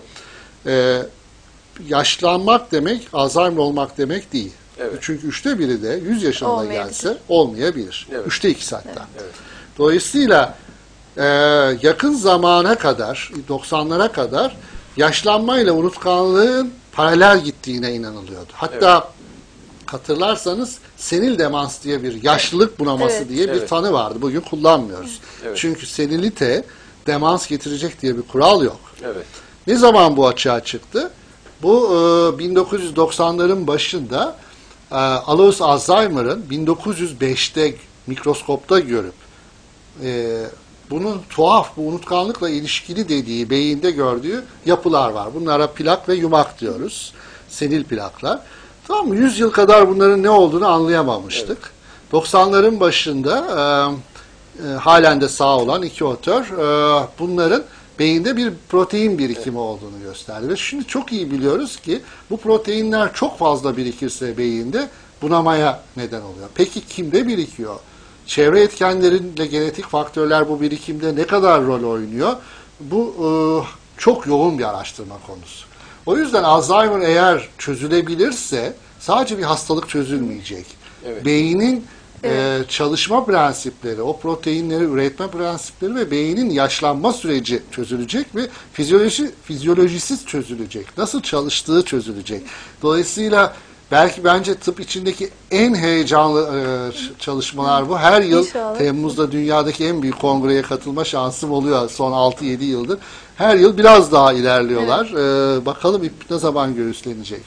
Yaşlanmak demek Alzheimer olmak demek değil. Evet. Çünkü 1/3 de 100 yaşında gelse olmayabilir. Evet. 2/3 hatta. Evet. Dolayısıyla yakın zamana kadar, 90'lara kadar yaşlanmayla unutkanlığın paralel gittiğine inanılıyordu. Hatta hatırlarsanız senil demans diye bir yaşlılık bunaması diye bir tanı vardı. Bugün kullanmıyoruz. Evet. Çünkü senilite demans getirecek diye bir kural yok. Evet. Ne zaman bu açığa çıktı? Bu 1990'ların başında Alois Alzheimer'ın 1905'te mikroskopta görüp bunun tuhaf, bu unutkanlıkla ilişkili dediği, beyinde gördüğü yapılar var. Bunlara plak ve yumak diyoruz. Senil plaklar. Tamam mı? 100 yıl kadar bunların ne olduğunu anlayamamıştık. Evet. 90'ların başında halen de sağ olan iki otör bunların beyinde bir protein birikimi olduğunu gösterdi. Ve şimdi çok iyi biliyoruz ki bu proteinler çok fazla birikirse beyinde bunamaya neden oluyor. Peki kimde birikiyor? Çevre etkenleriyle genetik faktörler bu birikimde ne kadar rol oynuyor? Bu çok yoğun bir araştırma konusu. O yüzden Alzheimer eğer çözülebilirse sadece bir hastalık çözülmeyecek. Evet. Beynin çalışma prensipleri, o proteinleri üretme prensipleri ve beynin yaşlanma süreci çözülecek ve fizyolojisi çözülecek. Nasıl çalıştığı çözülecek. Dolayısıyla bence tıp içindeki en heyecanlı çalışmalar bu. Her yıl İnşallah. Temmuz'da dünyadaki en büyük kongreye katılma şansım oluyor son 6-7 yıldır. Her yıl biraz daha ilerliyorlar. Evet. Bakalım ne zaman göğüslenecek.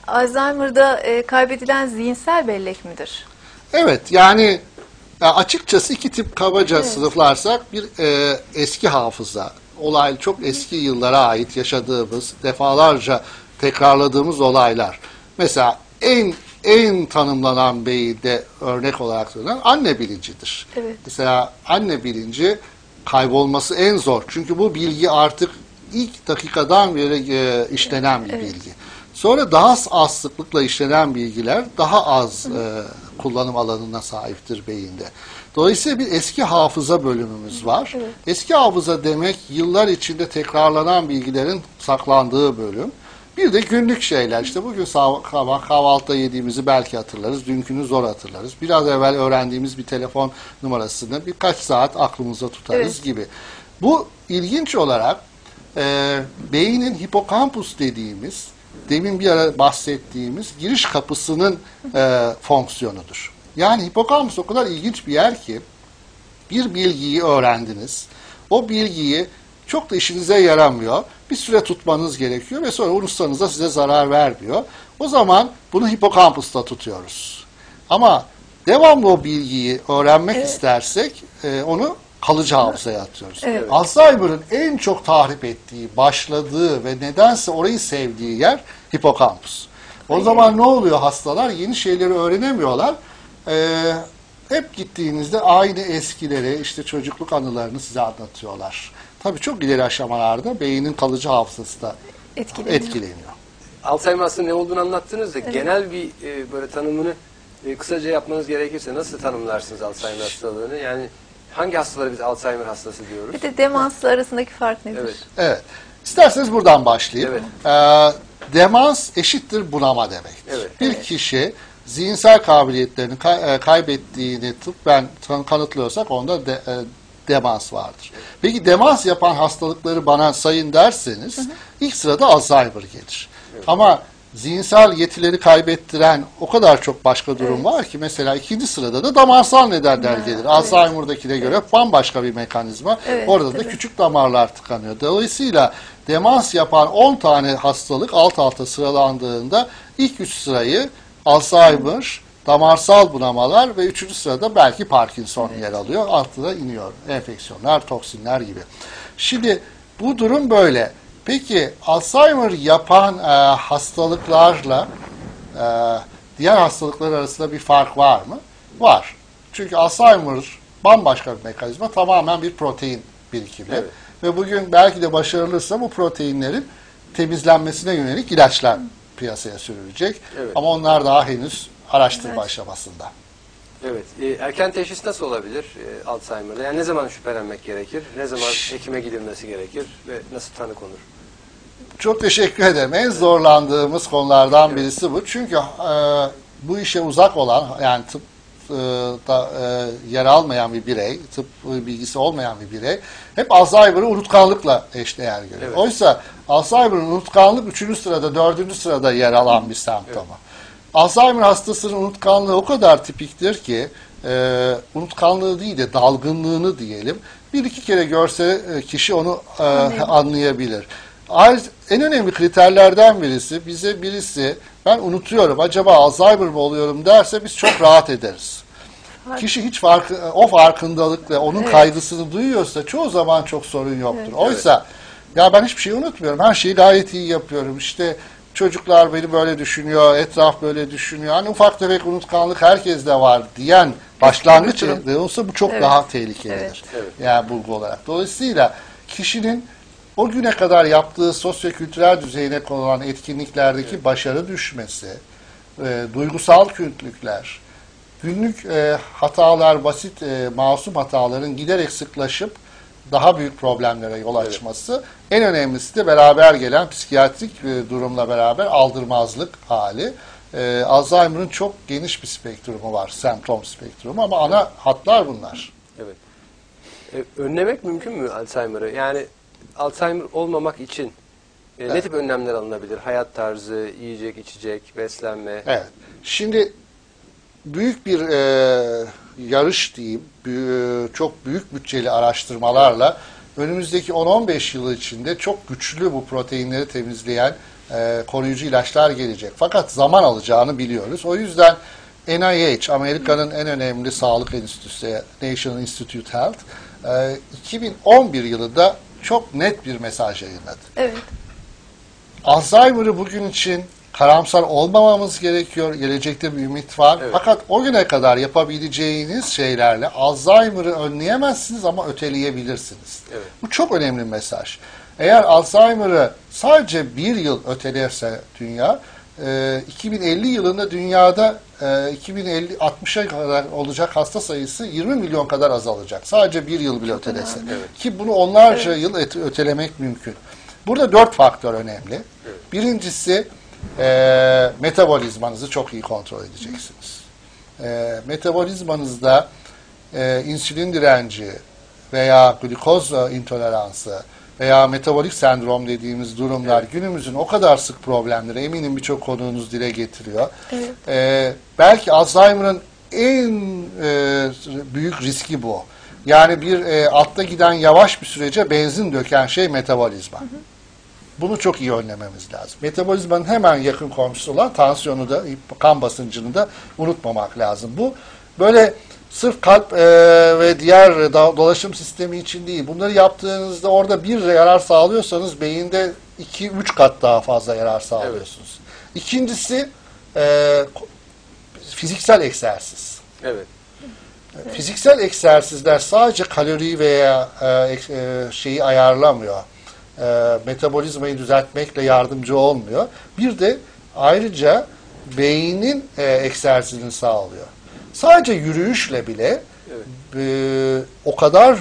Alzheimer'da kaybedilen zihinsel bellek midir? Evet, yani açıkçası iki tip kabaca sınıflarsak bir eski hafıza, olay çok eski yıllara ait yaşadığımız, defalarca tekrarladığımız olaylar. Mesela en tanımlanan beyinde örnek olarak söylenen anne bilincidir. Evet. Mesela anne bilinci kaybolması en zor. Çünkü bu bilgi artık ilk dakikadan beri işlenen bir bilgi. Sonra daha az sıklıkla işlenen bilgiler daha az kullanım alanına sahiptir beyinde. Dolayısıyla bir eski hafıza bölümümüz var. Evet. Eski hafıza demek yıllar içinde tekrarlanan bilgilerin saklandığı bölüm. Bir de günlük şeyler. İşte bugün sabah kahvaltıda yediğimizi belki hatırlarız. Dünkünü zor hatırlarız. Biraz evvel öğrendiğimiz bir telefon numarasını birkaç saat aklımızda tutarız gibi. Bu ilginç olarak beynin hipokampus dediğimiz, demin bir ara bahsettiğimiz giriş kapısının fonksiyonudur. Yani hipokampus o kadar ilginç bir yer ki bir bilgiyi öğrendiniz. O bilgiyi çok da işinize yaramıyor. Bir süre tutmanız gerekiyor ve sonra unutsanız da size zarar vermiyor. O zaman bunu hipokampusta tutuyoruz. Ama devamlı o bilgiyi öğrenmek istersek onu kalıcı hafızaya atıyoruz. Evet. Alzheimer'ın en çok tahrip ettiği, başladığı ve nedense orayı sevdiği yer hipokampus. O zaman ne oluyor hastalar? Yeni şeyleri öğrenemiyorlar. Hep gittiğinizde aynı eskileri, işte çocukluk anılarını size anlatıyorlar. Tabii çok ileri aşamalarda beynin kalıcı hafızası da etkileniyor. Alzheimer aslında ne olduğunu anlattınız da genel bir böyle tanımını kısaca yapmanız gerekirse nasıl tanımlarsınız Alzheimer hastalığını? Yani hangi hastalara biz Alzheimer hastası diyoruz? Bir de demansla arasındaki fark nedir? Evet. İsterseniz buradan başlayayım. Demans eşittir bunama demek. Bir kişi zihinsel kabiliyetlerini kaybettiğini tıbben kanıtlıyorsak onda demans vardır. Peki demans yapan hastalıkları bana sayın derseniz ilk sırada Alzheimer gelir. Ama zihinsel yetileri kaybettiren o kadar çok başka durum var ki mesela ikinci sırada da damarsal nedenler gelir. Alzheimer'dakine göre bambaşka bir mekanizma. Orada da küçük damarlar tıkanıyor. Dolayısıyla demans yapan 10 tane hastalık alt alta sıralandığında ilk 3 sırayı Alzheimer, damarsal bunamalar ve 3. sırada belki Parkinson yer alıyor. Altına iniyor. Enfeksiyonlar, toksinler gibi. Şimdi bu durum böyle. Peki Alzheimer yapan hastalıklarla diğer hastalıklar arasında bir fark var mı? Var. Çünkü Alzheimer bambaşka bir mekanizma, tamamen bir protein birikimi. Ve bugün belki de başarılırsa bu proteinlerin temizlenmesine yönelik ilaçlar piyasaya sürülecek. Ama onlar daha henüz araştırma aşamasında. Evet. Erken teşhis nasıl olabilir Alzheimer'da? Yani ne zaman şüphelenmek gerekir? Ne zaman hekime gidilmesi gerekir? Ve nasıl tanı konur? Çok teşekkür ederim. En zorlandığımız konulardan birisi bu. Çünkü bu işe uzak olan, yani tıpta yer almayan bir birey, tıp bilgisi olmayan bir birey hep Alzheimer'ı unutkanlıkla eşdeğer görüyor. Oysa Alzheimer'ın unutkanlık 3. sırada, 4. sırada yer alan bir semptomu. Alzheimer hastasının unutkanlığı o kadar tipiktir ki unutkanlığı değil de dalgınlığını diyelim. Bir iki kere görse kişi onu anlayabilir. En önemli kriterlerden birisi, bize birisi ben unutuyorum, acaba Alzheimer mı oluyorum derse biz çok rahat ederiz. Kişi hiç o farkındalıkla onun kaygısını duyuyorsa çoğu zaman çok sorun yoktur. Oysa ya ben hiçbir şey unutmuyorum, her şeyi gayet iyi yapıyorum, işte çocuklar beni böyle düşünüyor, etraf böyle düşünüyor. Hani ufak tefek unutkanlık herkeste var diyen başlangıç olsa bu çok daha tehlikelidir. Yani bulgu olarak. Dolayısıyla kişinin o güne kadar yaptığı sosyokültürel düzeyine konulan etkinliklerdeki başarı düşmesi, duygusal kütlükler, günlük hatalar, basit masum hataların giderek sıklaşıp daha büyük problemlere yol açması, en önemlisi de beraber gelen psikiyatrik durumla beraber aldırmazlık hali. Alzheimer'ın çok geniş bir spektrumu var, semptom spektrumu, ama ana hatlar bunlar. Evet. Önlemek mümkün mü Alzheimer'ı? Yani Alzheimer olmamak için ne tip önlemler alınabilir? Hayat tarzı, yiyecek, içecek, beslenme. Evet. Şimdi büyük bir yarış diyeyim, çok büyük bütçeli araştırmalarla önümüzdeki 10-15 yıl içinde çok güçlü bu proteinleri temizleyen koruyucu ilaçlar gelecek. Fakat zaman alacağını biliyoruz. O yüzden NIH, Amerika'nın en önemli sağlık enstitüsü, National Institute Health, 2011 yılında çok net bir mesaj yayınladı. Evet. Alzheimer'ı bugün için karamsar olmamamız gerekiyor. Gelecekte bir ümit var. Evet. Fakat o güne kadar yapabileceğiniz şeylerle Alzheimer'ı önleyemezsiniz ama öteleyebilirsiniz. Evet. Bu çok önemli bir mesaj. Eğer Alzheimer'ı sadece bir yıl ötelerse dünya, 2050 yılında dünyada 2060'a kadar olacak hasta sayısı 20 milyon kadar azalacak. Sadece bir yıl bile ötelese. Evet. Ki bunu onlarca yıl ötelemek mümkün. Burada 4 faktör önemli. Evet. Birincisi metabolizmanızı çok iyi kontrol edeceksiniz. Metabolizmanızda insülin direnci veya glukoz intoleransı veya metabolik sendrom dediğimiz durumlar günümüzün o kadar sık problemleri, eminim birçok konuğunuz dile getiriyor. Evet. Belki Alzheimer'ın en büyük riski bu. Yani bir altta giden yavaş bir sürece benzin döken şey metabolizma. Bunu çok iyi önlememiz lazım. Metabolizmanın hemen yakın komşusu olan tansiyonu da, kan basıncını da unutmamak lazım. Bu böyle sırf kalp ve diğer dolaşım sistemi için değil. Bunları yaptığınızda orada bir yarar sağlıyorsanız beyinde 2-3 kat daha fazla yarar sağlıyorsunuz. Evet. İkincisi fiziksel egzersiz. Evet. Fiziksel egzersizler sadece kalori veya şeyi ayarlamıyor. Metabolizmayı düzeltmekle yardımcı olmuyor. Bir de ayrıca beynin egzersizini sağlıyor. Sadece yürüyüşle bile o kadar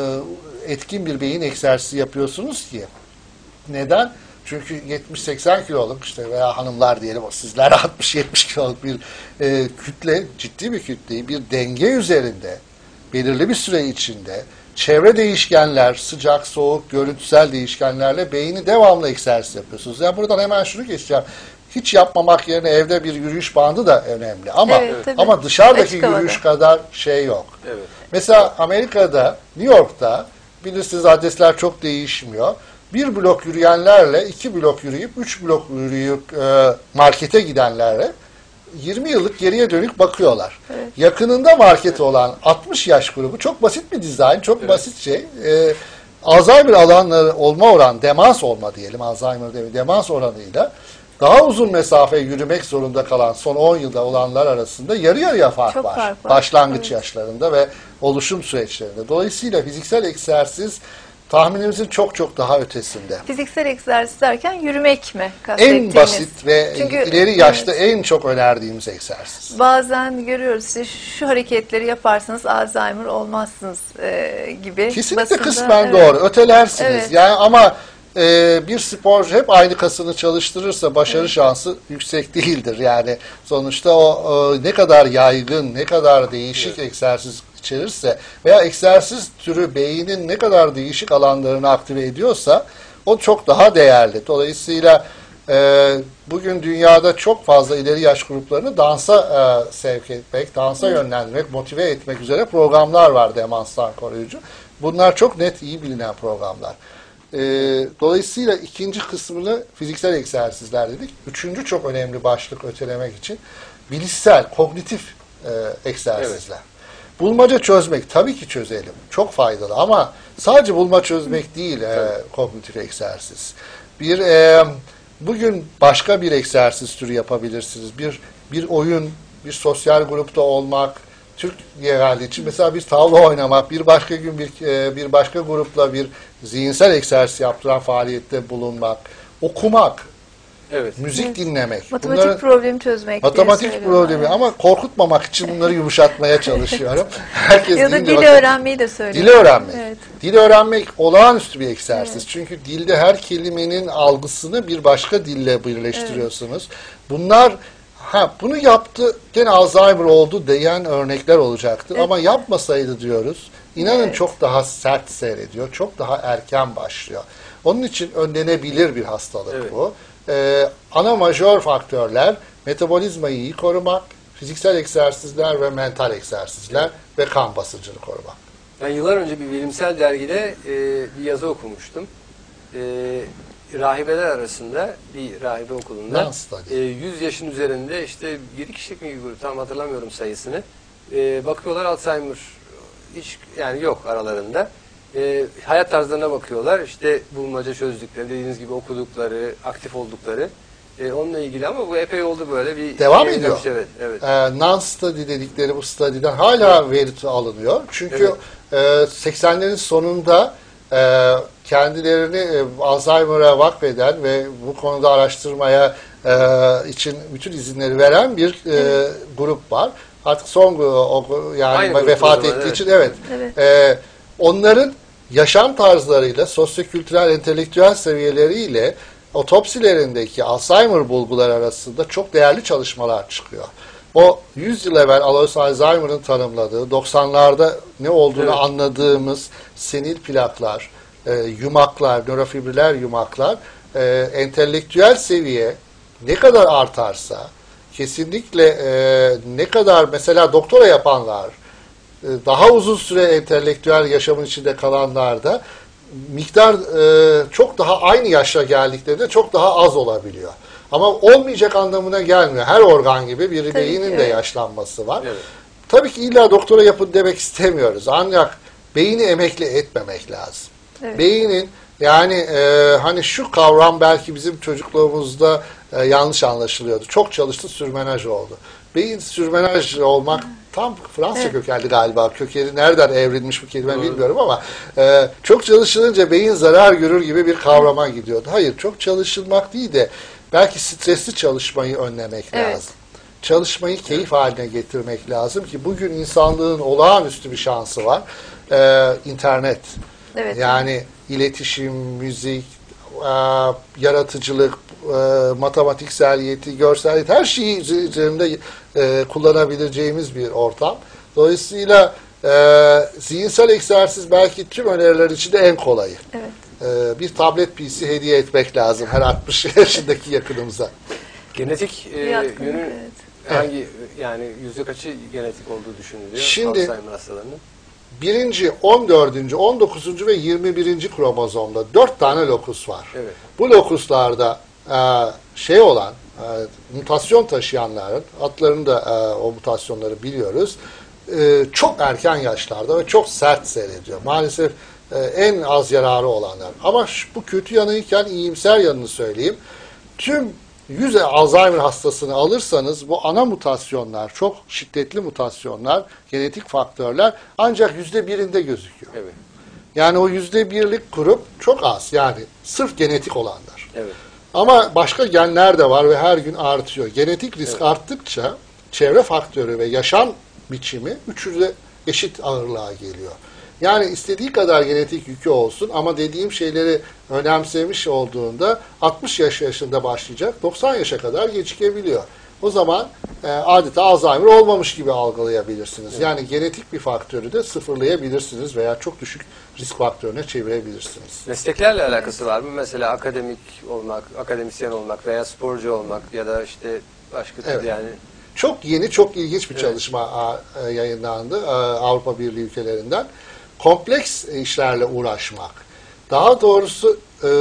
etkin bir beyin egzersizi yapıyorsunuz ki. Neden? Çünkü 70-80 kiloluk işte veya hanımlar diyelim, sizler 60-70 kiloluk bir kütle, ciddi bir kütleyi bir denge üzerinde belirli bir süre içinde çevre değişkenler, sıcak, soğuk, görüntüsel değişkenlerle beyni devamlı egzersiz yapıyorsunuz. Yani buradan hemen şunu geçeceğim. Hiç yapmamak yerine evde bir yürüyüş bandı da önemli. Ama dışarıdaki yürüyüş kadar şey yok. Evet. Mesela Amerika'da, New York'ta bilirsiniz adresler çok değişmiyor. Bir blok yürüyenlerle 2 blok yürüyüp 3 blok yürüyüp markete gidenlerle 20 yıllık geriye dönük bakıyorlar. Evet. Yakınında marketi olan 60 yaş grubu, çok basit bir dizayn, çok basit şey. Alzheimer alanları olma oranı, demans olma diyelim, Alzheimer değil, demans oranıyla daha uzun mesafe yürümek zorunda kalan son 10 yılda olanlar arasında yarı yarıya fark var. Başlangıç yaşlarında ve oluşum süreçlerinde. Dolayısıyla fiziksel egzersiz tahminimizin çok çok daha ötesinde. Fiziksel egzersiz derken yürümek mi kastettiğiniz? En basit ve ileri yaşta en çok önerdiğimiz egzersiz. Bazen görüyoruz işte şu hareketleri yaparsanız Alzheimer olmazsınız gibi. Kesinlikle kısmen doğru. Ötelersiniz. Evet. Yani ama bir sporcu hep aynı kasını çalıştırırsa başarı şansı yüksek değildir. Yani sonuçta o ne kadar yaygın, ne kadar değişik egzersiz içerirse veya egzersiz türü beynin ne kadar değişik alanlarını aktive ediyorsa o çok daha değerli. Dolayısıyla bugün dünyada çok fazla ileri yaş gruplarını dansa sevk etmek, dansa yönlendirmek, motive etmek üzere programlar var demanstan koruyucu. Bunlar çok net iyi bilinen programlar. Dolayısıyla ikinci kısmını fiziksel egzersizler dedik. Üçüncü çok önemli başlık ötelemek için bilişsel, kognitif egzersizler. Evet. Bulmaca çözmek tabii ki çözelim. Çok faydalı ama sadece bulma çözmek değil kognitif egzersiz. Bugün başka bir egzersiz türü yapabilirsiniz. Bir oyun, bir sosyal grupta olmak, Türk yerelde için mesela bir tavla oynamak, bir başka gün bir başka grupla bir zihinsel egzersiz yaptıran faaliyette bulunmak, okumak, müzik dinlemek. Matematik problemi çözmek. Matematik problemi ama korkutmamak için bunları yumuşatmaya çalışıyorum. Herkes ya da dili öğrenmeyi de söylüyor. Dili öğrenmek. Evet. Dili öğrenmek olağanüstü bir egzersiz. Evet. Çünkü dilde her kelimenin algısını bir başka dille birleştiriyorsunuz. Evet. Bunlar bunu yaptı, gene Alzheimer oldu diyen örnekler olacaktır. Evet. Ama yapmasaydı diyoruz. İnanın çok daha sert seyrediyor, çok daha erken başlıyor. Onun için önlenebilir bir hastalık bu. Ana majör faktörler metabolizmayı iyi korumak, fiziksel egzersizler ve mental egzersizler ve kan basıncını korumak. Ben yıllar önce bir bilimsel dergide bir yazı okumuştum. rahibeler arasında bir rahibe okulunda Nance study. 100 yaşın üzerinde işte 7 kişilik mi grup, tam hatırlamıyorum sayısını. Bakıyorlar, Alzheimer hiç yani yok aralarında. Hayat tarzlarına bakıyorlar. İşte bulmaca çözdükleri, dediğiniz gibi okudukları, aktif oldukları. Onunla ilgili ama bu epey oldu böyle bir devam ediyor. Evet, evet. Non-study dedikleri bu study'den hala veri alınıyor. Çünkü 80'lerin sonunda kendilerini Alzheimer'a vakfeden ve bu konuda araştırmaya için bütün izinleri veren bir grup var. Artık son yani vefat ettiği için evet. Onların yaşam tarzlarıyla, sosyokültürel, entelektüel seviyeleriyle otopsilerindeki Alzheimer bulguları arasında çok değerli çalışmalar çıkıyor. O 100 yıl evvel Alois Alzheimer'ın tanımladığı, 90'larda ne olduğunu anladığımız senil plaklar, yumaklar, nörofibriller yumaklar, entelektüel seviye ne kadar artarsa, kesinlikle ne kadar mesela doktora yapanlar, daha uzun süre entelektüel yaşamın içinde kalanlarda miktar çok daha aynı yaşa geldiklerinde çok daha az olabiliyor. Ama olmayacak anlamına gelmiyor. Her organ gibi bir beynin de yaşlanması var. Evet. Tabii ki illa doktora yapın demek istemiyoruz. Ancak beyni emekli etmemek lazım. Evet. Beynin yani hani şu kavram belki bizim çocukluğumuzda yanlış anlaşılıyordu. Çok çalıştı, sürmenaj oldu. Beyin sürmenaj olmak tam Fransızca kökenli galiba. Kökeni nereden evrilmiş bu kelime bilmiyorum ama çok çalışılınca beyin zarar görür gibi bir kavrama gidiyordu. Hayır, çok çalışılmak değil de belki stresli çalışmayı önlemek lazım. Çalışmayı keyif haline getirmek lazım ki bugün insanlığın olağanüstü bir şansı var. İnternet. Evet. Yani iletişim, müzik, yaratıcılık, matematiksel yeti, görsel yeti, her şeyi üzerinde kullanabileceğimiz bir ortam. Dolayısıyla zihinsel egzersiz belki tüm öneriler içinde en kolayı. Evet. Bir tablet PC hediye etmek lazım her 60 yaşındaki yakınımıza. Genetik yönü hangi, yani yüzde kaçı genetik olduğu düşünülüyor? Şimdi Alzheimer hastalarının? 1. 14. 19. ve 21. kromozomda 4 tane lokus var. Evet. Bu lokuslarda mutasyon taşıyanların, adlarını da o mutasyonları biliyoruz, çok erken yaşlarda ve çok sert seyrediyor. Maalesef en az yararı olanlar. Ama bu kötü yanıyken iyimser yanını söyleyeyim. Tüm 100 Alzheimer hastasını alırsanız bu ana mutasyonlar, çok şiddetli mutasyonlar, genetik faktörler ancak %1'inde gözüküyor. Evet. Yani o %1'lik grup çok az. Yani sırf genetik olanlar. Evet. Ama başka genler de var ve her gün artıyor. Genetik risk arttıkça çevre faktörü ve yaşam biçimi üçü de eşit ağırlığa geliyor. Yani istediği kadar genetik yükü olsun ama dediğim şeyleri önemsemiş olduğunda 60 yaşında başlayacak, 90 yaşa kadar gecikebiliyor. O zaman adeta Alzheimer olmamış gibi algılayabilirsiniz. Evet. Yani genetik bir faktörü de sıfırlayabilirsiniz veya çok düşük risk faktörüne çevirebilirsiniz. Mesleklerle alakası var mı? Mesela akademik olmak, akademisyen olmak veya sporcu olmak ya da işte başka türlü yani. Çok yeni, çok ilginç bir çalışma yayınlandı Avrupa Birliği ülkelerinden. Kompleks işlerle uğraşmak. Daha doğrusu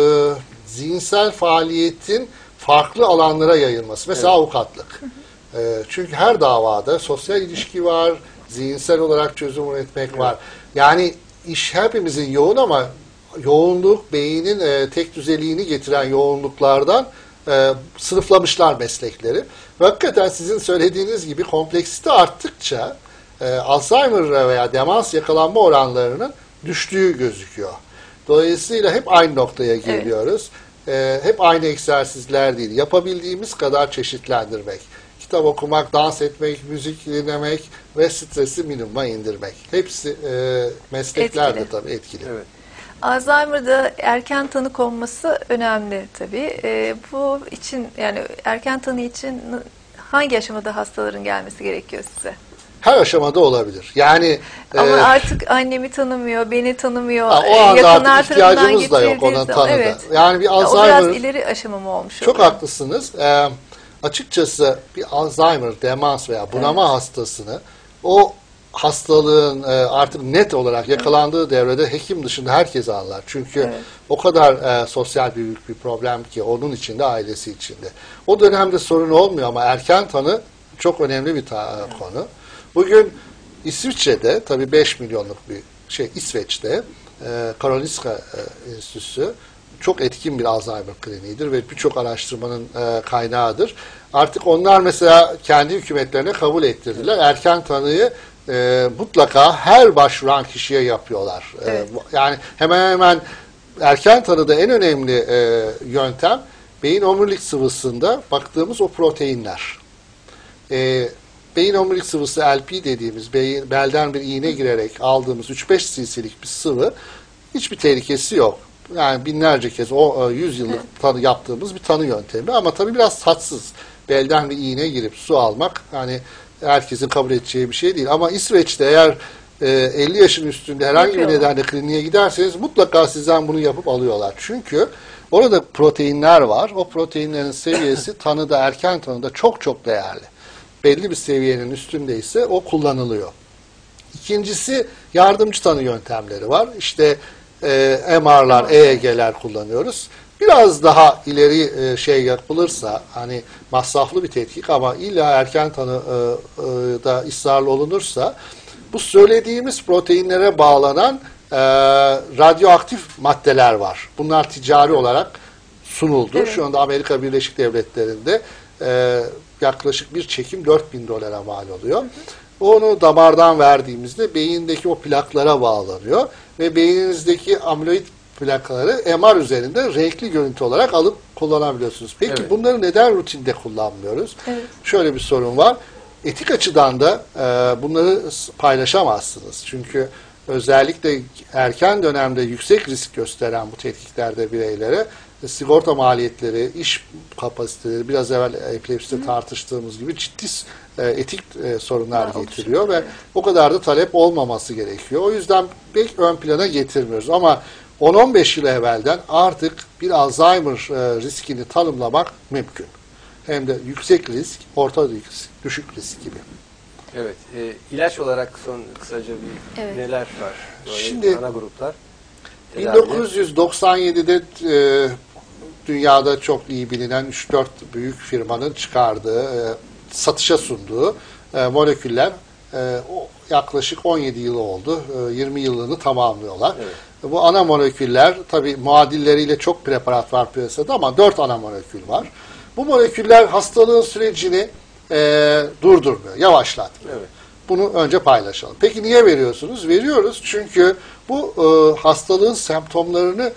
zihinsel faaliyetin farklı alanlara yayılması. Mesela avukatlık. Çünkü her davada sosyal ilişki var, zihinsel olarak çözüm üretmek var. Yani iş hepimizin yoğun ama yoğunluk beynin tek düzeliğini getiren yoğunluklardan sınıflamışlar meslekleri. Ve hakikaten sizin söylediğiniz gibi kompleksite arttıkça Alzheimer veya demans yakalanma oranlarının düştüğü gözüküyor. Dolayısıyla hep aynı noktaya geliyoruz. Hep aynı egzersizler değil. Yapabildiğimiz kadar çeşitlendirmek. Kitap okumak, dans etmek, müzik dinlemek ve stresi minimuma indirmek. Hepsi mesleklerde tabii etkili. Evet. Alzheimer'da erken tanı konması önemli tabii. Bu için yani erken tanı için hangi aşamada hastaların gelmesi gerekiyor size? Her aşamada olabilir. Yani ama artık annemi tanımıyor, beni tanımıyor. O anda artık ihtiyacımız da yok ona tanıda. Evet. Yani bir Alzheimer. O biraz ileri aşama mı olmuş? Çok haklısınız. Açıkçası bir Alzheimer, demans veya bunama hastasını o hastalığın artık net olarak yakalandığı devrede hekim dışında herkes anlar. Çünkü o kadar sosyal büyük bir problem ki onun içinde, ailesi içinde. O dönemde sorun olmuyor ama erken tanı çok önemli bir konu. Bugün İsviçre'de, tabii 5 milyonluk bir İsveç'te Karolinska Enstitüsü çok etkin bir Alzheimer kliniğidir ve birçok araştırmanın kaynağıdır. Artık onlar mesela kendi hükümetlerine kabul ettirdiler. Erken tanıyı mutlaka her başvuran kişiye yapıyorlar. Yani hemen hemen erken tanıda en önemli yöntem beyin omurilik sıvısında baktığımız o proteinler. Beyin omurilik sıvısı LP dediğimiz belden bir iğne girerek aldığımız 3-5 cc'lik bir sıvı, hiçbir tehlikesi yok. Yani binlerce kez, 100 yıllık yaptığımız bir tanı yöntemi ama tabii biraz tatsız. Belden bir iğne girip su almak hani herkesin kabul edeceği bir şey değil. Ama İsveç'te eğer 50 yaşın üstünde herhangi bir nedenle kliniğe giderseniz mutlaka sizden bunu yapıp alıyorlar. Çünkü orada proteinler var. O proteinlerin seviyesi tanıda, erken tanıda çok çok değerli. Belli bir seviyenin üstündeyse o kullanılıyor. İkincisi, yardımcı tanı yöntemleri var. İşte MR'lar, EEG'ler kullanıyoruz. Biraz daha ileri yapılırsa, hani masraflı bir tetkik ama illa erken tanı da ısrarlı olunursa, bu söylediğimiz proteinlere bağlanan radyoaktif maddeler var. Bunlar ticari olarak sunuldu. Şu anda Amerika Birleşik Devletleri'nde yaklaşık bir çekim $4.000 mal oluyor. Onu damardan verdiğimizde beyindeki o plaklara bağlanıyor ve beyninizdeki amyloid plakaları MR üzerinde renkli görüntü olarak alıp kullanabiliyorsunuz. Peki bunları neden rutinde kullanmıyoruz? Şöyle bir sorun var. Etik açıdan da bunları paylaşamazsınız. Çünkü özellikle erken dönemde yüksek risk gösteren bu tetkiklerde bireylere sigorta maliyetleri, iş kapasiteleri, biraz evvel epilepside tartıştığımız gibi ciddi etik sorunlar getiriyor ve o kadar da talep olmaması gerekiyor. O yüzden pek ön plana getirmiyoruz. Ama 10-15 yıl evvelden artık bir Alzheimer riskini tanımlamak mümkün. Hem de yüksek risk, orta risk, düşük risk gibi. Evet. İlaç olarak son kısaca bir neler var? Böyle şimdi ana gruplar. 1997'de dünyada çok iyi bilinen 3-4 büyük firmanın çıkardığı, satışa sunduğu moleküller yaklaşık 17 yıl oldu. 20 yılını tamamlıyorlar. Bu ana moleküller, tabii muadilleriyle çok preparat var piyasada ama 4 ana molekül var. Bu moleküller hastalığın sürecini durdurmuyor, yavaşlatmıyor. Bunu önce paylaşalım. Peki niye veriyorsunuz? Veriyoruz çünkü bu hastalığın semptomlarını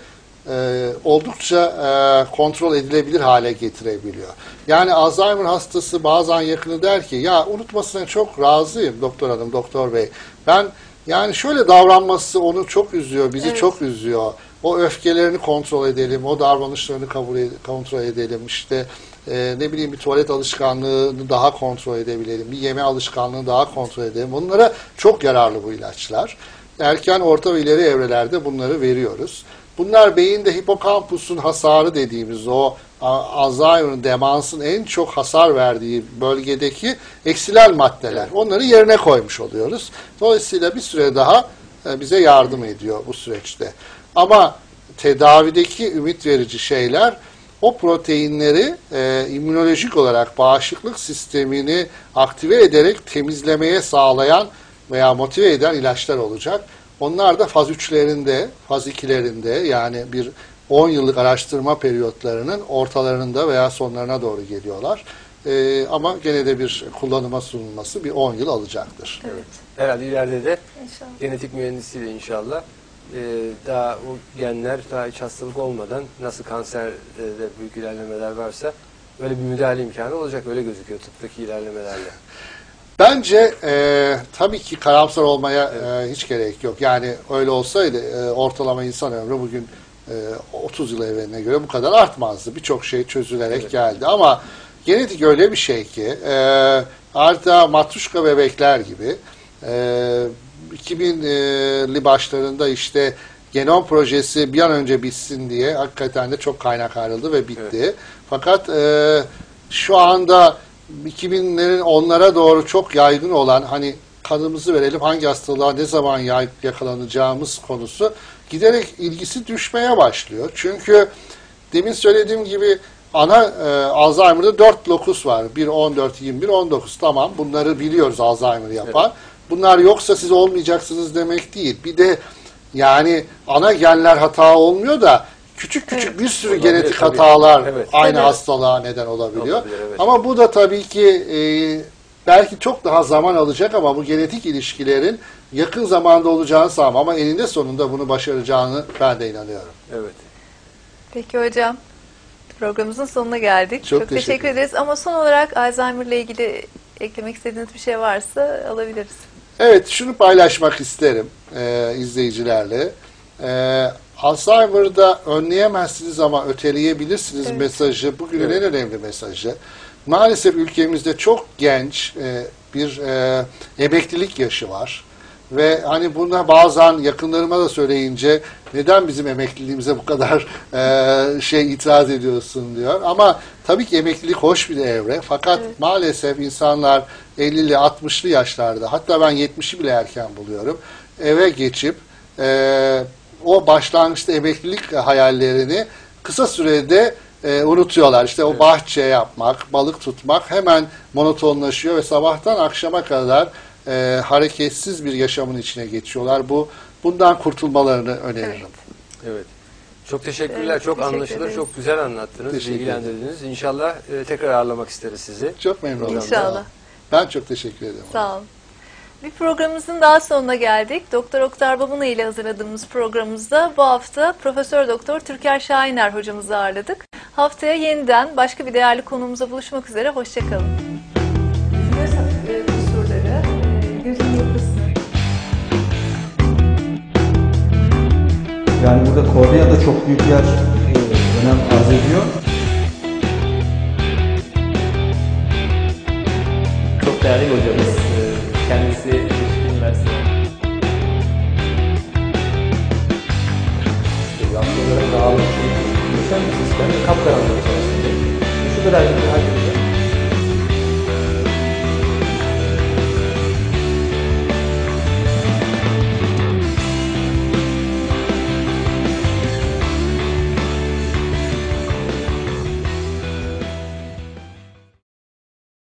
oldukça kontrol edilebilir hale getirebiliyor. Yani Alzheimer hastası bazen yakını der ki, ya unutmasına çok razıyım doktor hanım, doktor bey. Ben yani şöyle davranması onu çok üzüyor, bizi çok üzüyor. O öfkelerini kontrol edelim, o davranışlarını kontrol edelim. İşte ne bileyim bir tuvalet alışkanlığını daha kontrol edebilelim, bir yeme alışkanlığını daha kontrol edelim. Bunlara çok yararlı bu ilaçlar. Erken, orta ve ileri evrelerde bunları veriyoruz. Bunlar beyinde hipokampusun hasarı dediğimiz o Alzheimer'ın, demansın en çok hasar verdiği bölgedeki eksilal maddeler. Onları yerine koymuş oluyoruz. Dolayısıyla bir süre daha bize yardım ediyor bu süreçte. Ama tedavideki ümit verici şeyler, o proteinleri immünolojik olarak bağışıklık sistemini aktive ederek temizlemeye sağlayan veya motive eden ilaçlar olacak. Onlar da faz 3'lerinde, faz 2'lerinde, yani bir 10 yıllık araştırma periyotlarının ortalarında veya sonlarına doğru geliyorlar. Ama gene de bir kullanıma sunulması bir 10 yıl alacaktır. Evet. Herhalde ileride de genetik mühendisiyle inşallah daha o genler daha hiç hastalık olmadan nasıl kanserde büyük ilerlemeler varsa böyle bir müdahale imkanı olacak. Öyle gözüküyor tıptaki ilerlemelerle. Bence tabii ki karamsar olmaya hiç gerek yok. Yani öyle olsaydı ortalama insan ömrü bugün 30 yıl evveline göre bu kadar artmazdı. Birçok şey çözülerek geldi. Ama genetik öyle bir şey ki artık matruşka bebekler gibi 2000'li başlarında işte genom projesi bir an önce bitsin diye hakikaten de çok kaynak ayrıldı ve bitti. Fakat şu anda 2000'lerin onlara doğru çok yaygın olan hani kanımızı verelim, hangi hastalığa ne zaman yakalanacağımız konusu giderek ilgisi düşmeye başlıyor. Çünkü demin söylediğim gibi Alzheimer'da 4 lokus var. 1, 14, 21, 19. Tamam, bunları biliyoruz Alzheimer yapan. Evet. Bunlar yoksa siz olmayacaksınız demek değil. Bir de yani ana genler hata olmuyor da küçük küçük bir sürü genetik hatalar aynı hastalığa neden olabiliyor. Evet. Ama bu da tabii ki belki çok daha zaman alacak ama bu genetik ilişkilerin yakın zamanda olacağını sanmam. Ama eninde sonunda bunu başaracağını ben de inanıyorum. Evet. Peki hocam, programımızın sonuna geldik. Çok teşekkür ederiz. Ama son olarak Alzheimer ile ilgili eklemek istediğiniz bir şey varsa alabiliriz. Evet, şunu paylaşmak isterim izleyicilerle. Alzheimer'da önleyemezsiniz ama öteleyebilirsiniz mesajı bugünün en önemli mesajı. Maalesef ülkemizde çok genç bir emeklilik yaşı var. Ve hani buna bazen yakınlarıma da söyleyince neden bizim emekliliğimize bu kadar itiraz ediyorsun diyor. Ama tabii ki emeklilik hoş bir evre. Fakat maalesef insanlar 50'li 60'lı yaşlarda, hatta ben 70'i bile erken buluyorum, eve geçip o başlangıçta emeklilik hayallerini kısa sürede unutuyorlar. İşte o bahçe yapmak, balık tutmak hemen monotonlaşıyor ve sabahtan akşama kadar hareketsiz bir yaşamın içine geçiyorlar. Bundan kurtulmalarını öneririm. Evet. Çok teşekkürler. Çok anlaşılır. Çok güzel anlattınız. Bilgilendirdiniz. İnşallah tekrar ağırlamak isteriz sizi. Çok memnun oldum. İnşallah. Ben çok teşekkür ederim. Sağ olun. Bir programımızın daha sonuna geldik. Doktor Oktar Babuna ile hazırladığımız programımızda bu hafta Profesör Doktor Türker Şahiner hocamızı ağırladık. Haftaya yeniden başka bir değerli konuğumuzla buluşmak üzere. Hoşçakalın. Kusurları, gözün yapısı. Yani burada kornea da çok büyük yer önem arz ediyor. Çok değerli bir hocamız. Kendisi üniversite. Yaptığı olarak dağılmış bir sistem kapkaranlık içerisinde. Şu kadarcık bir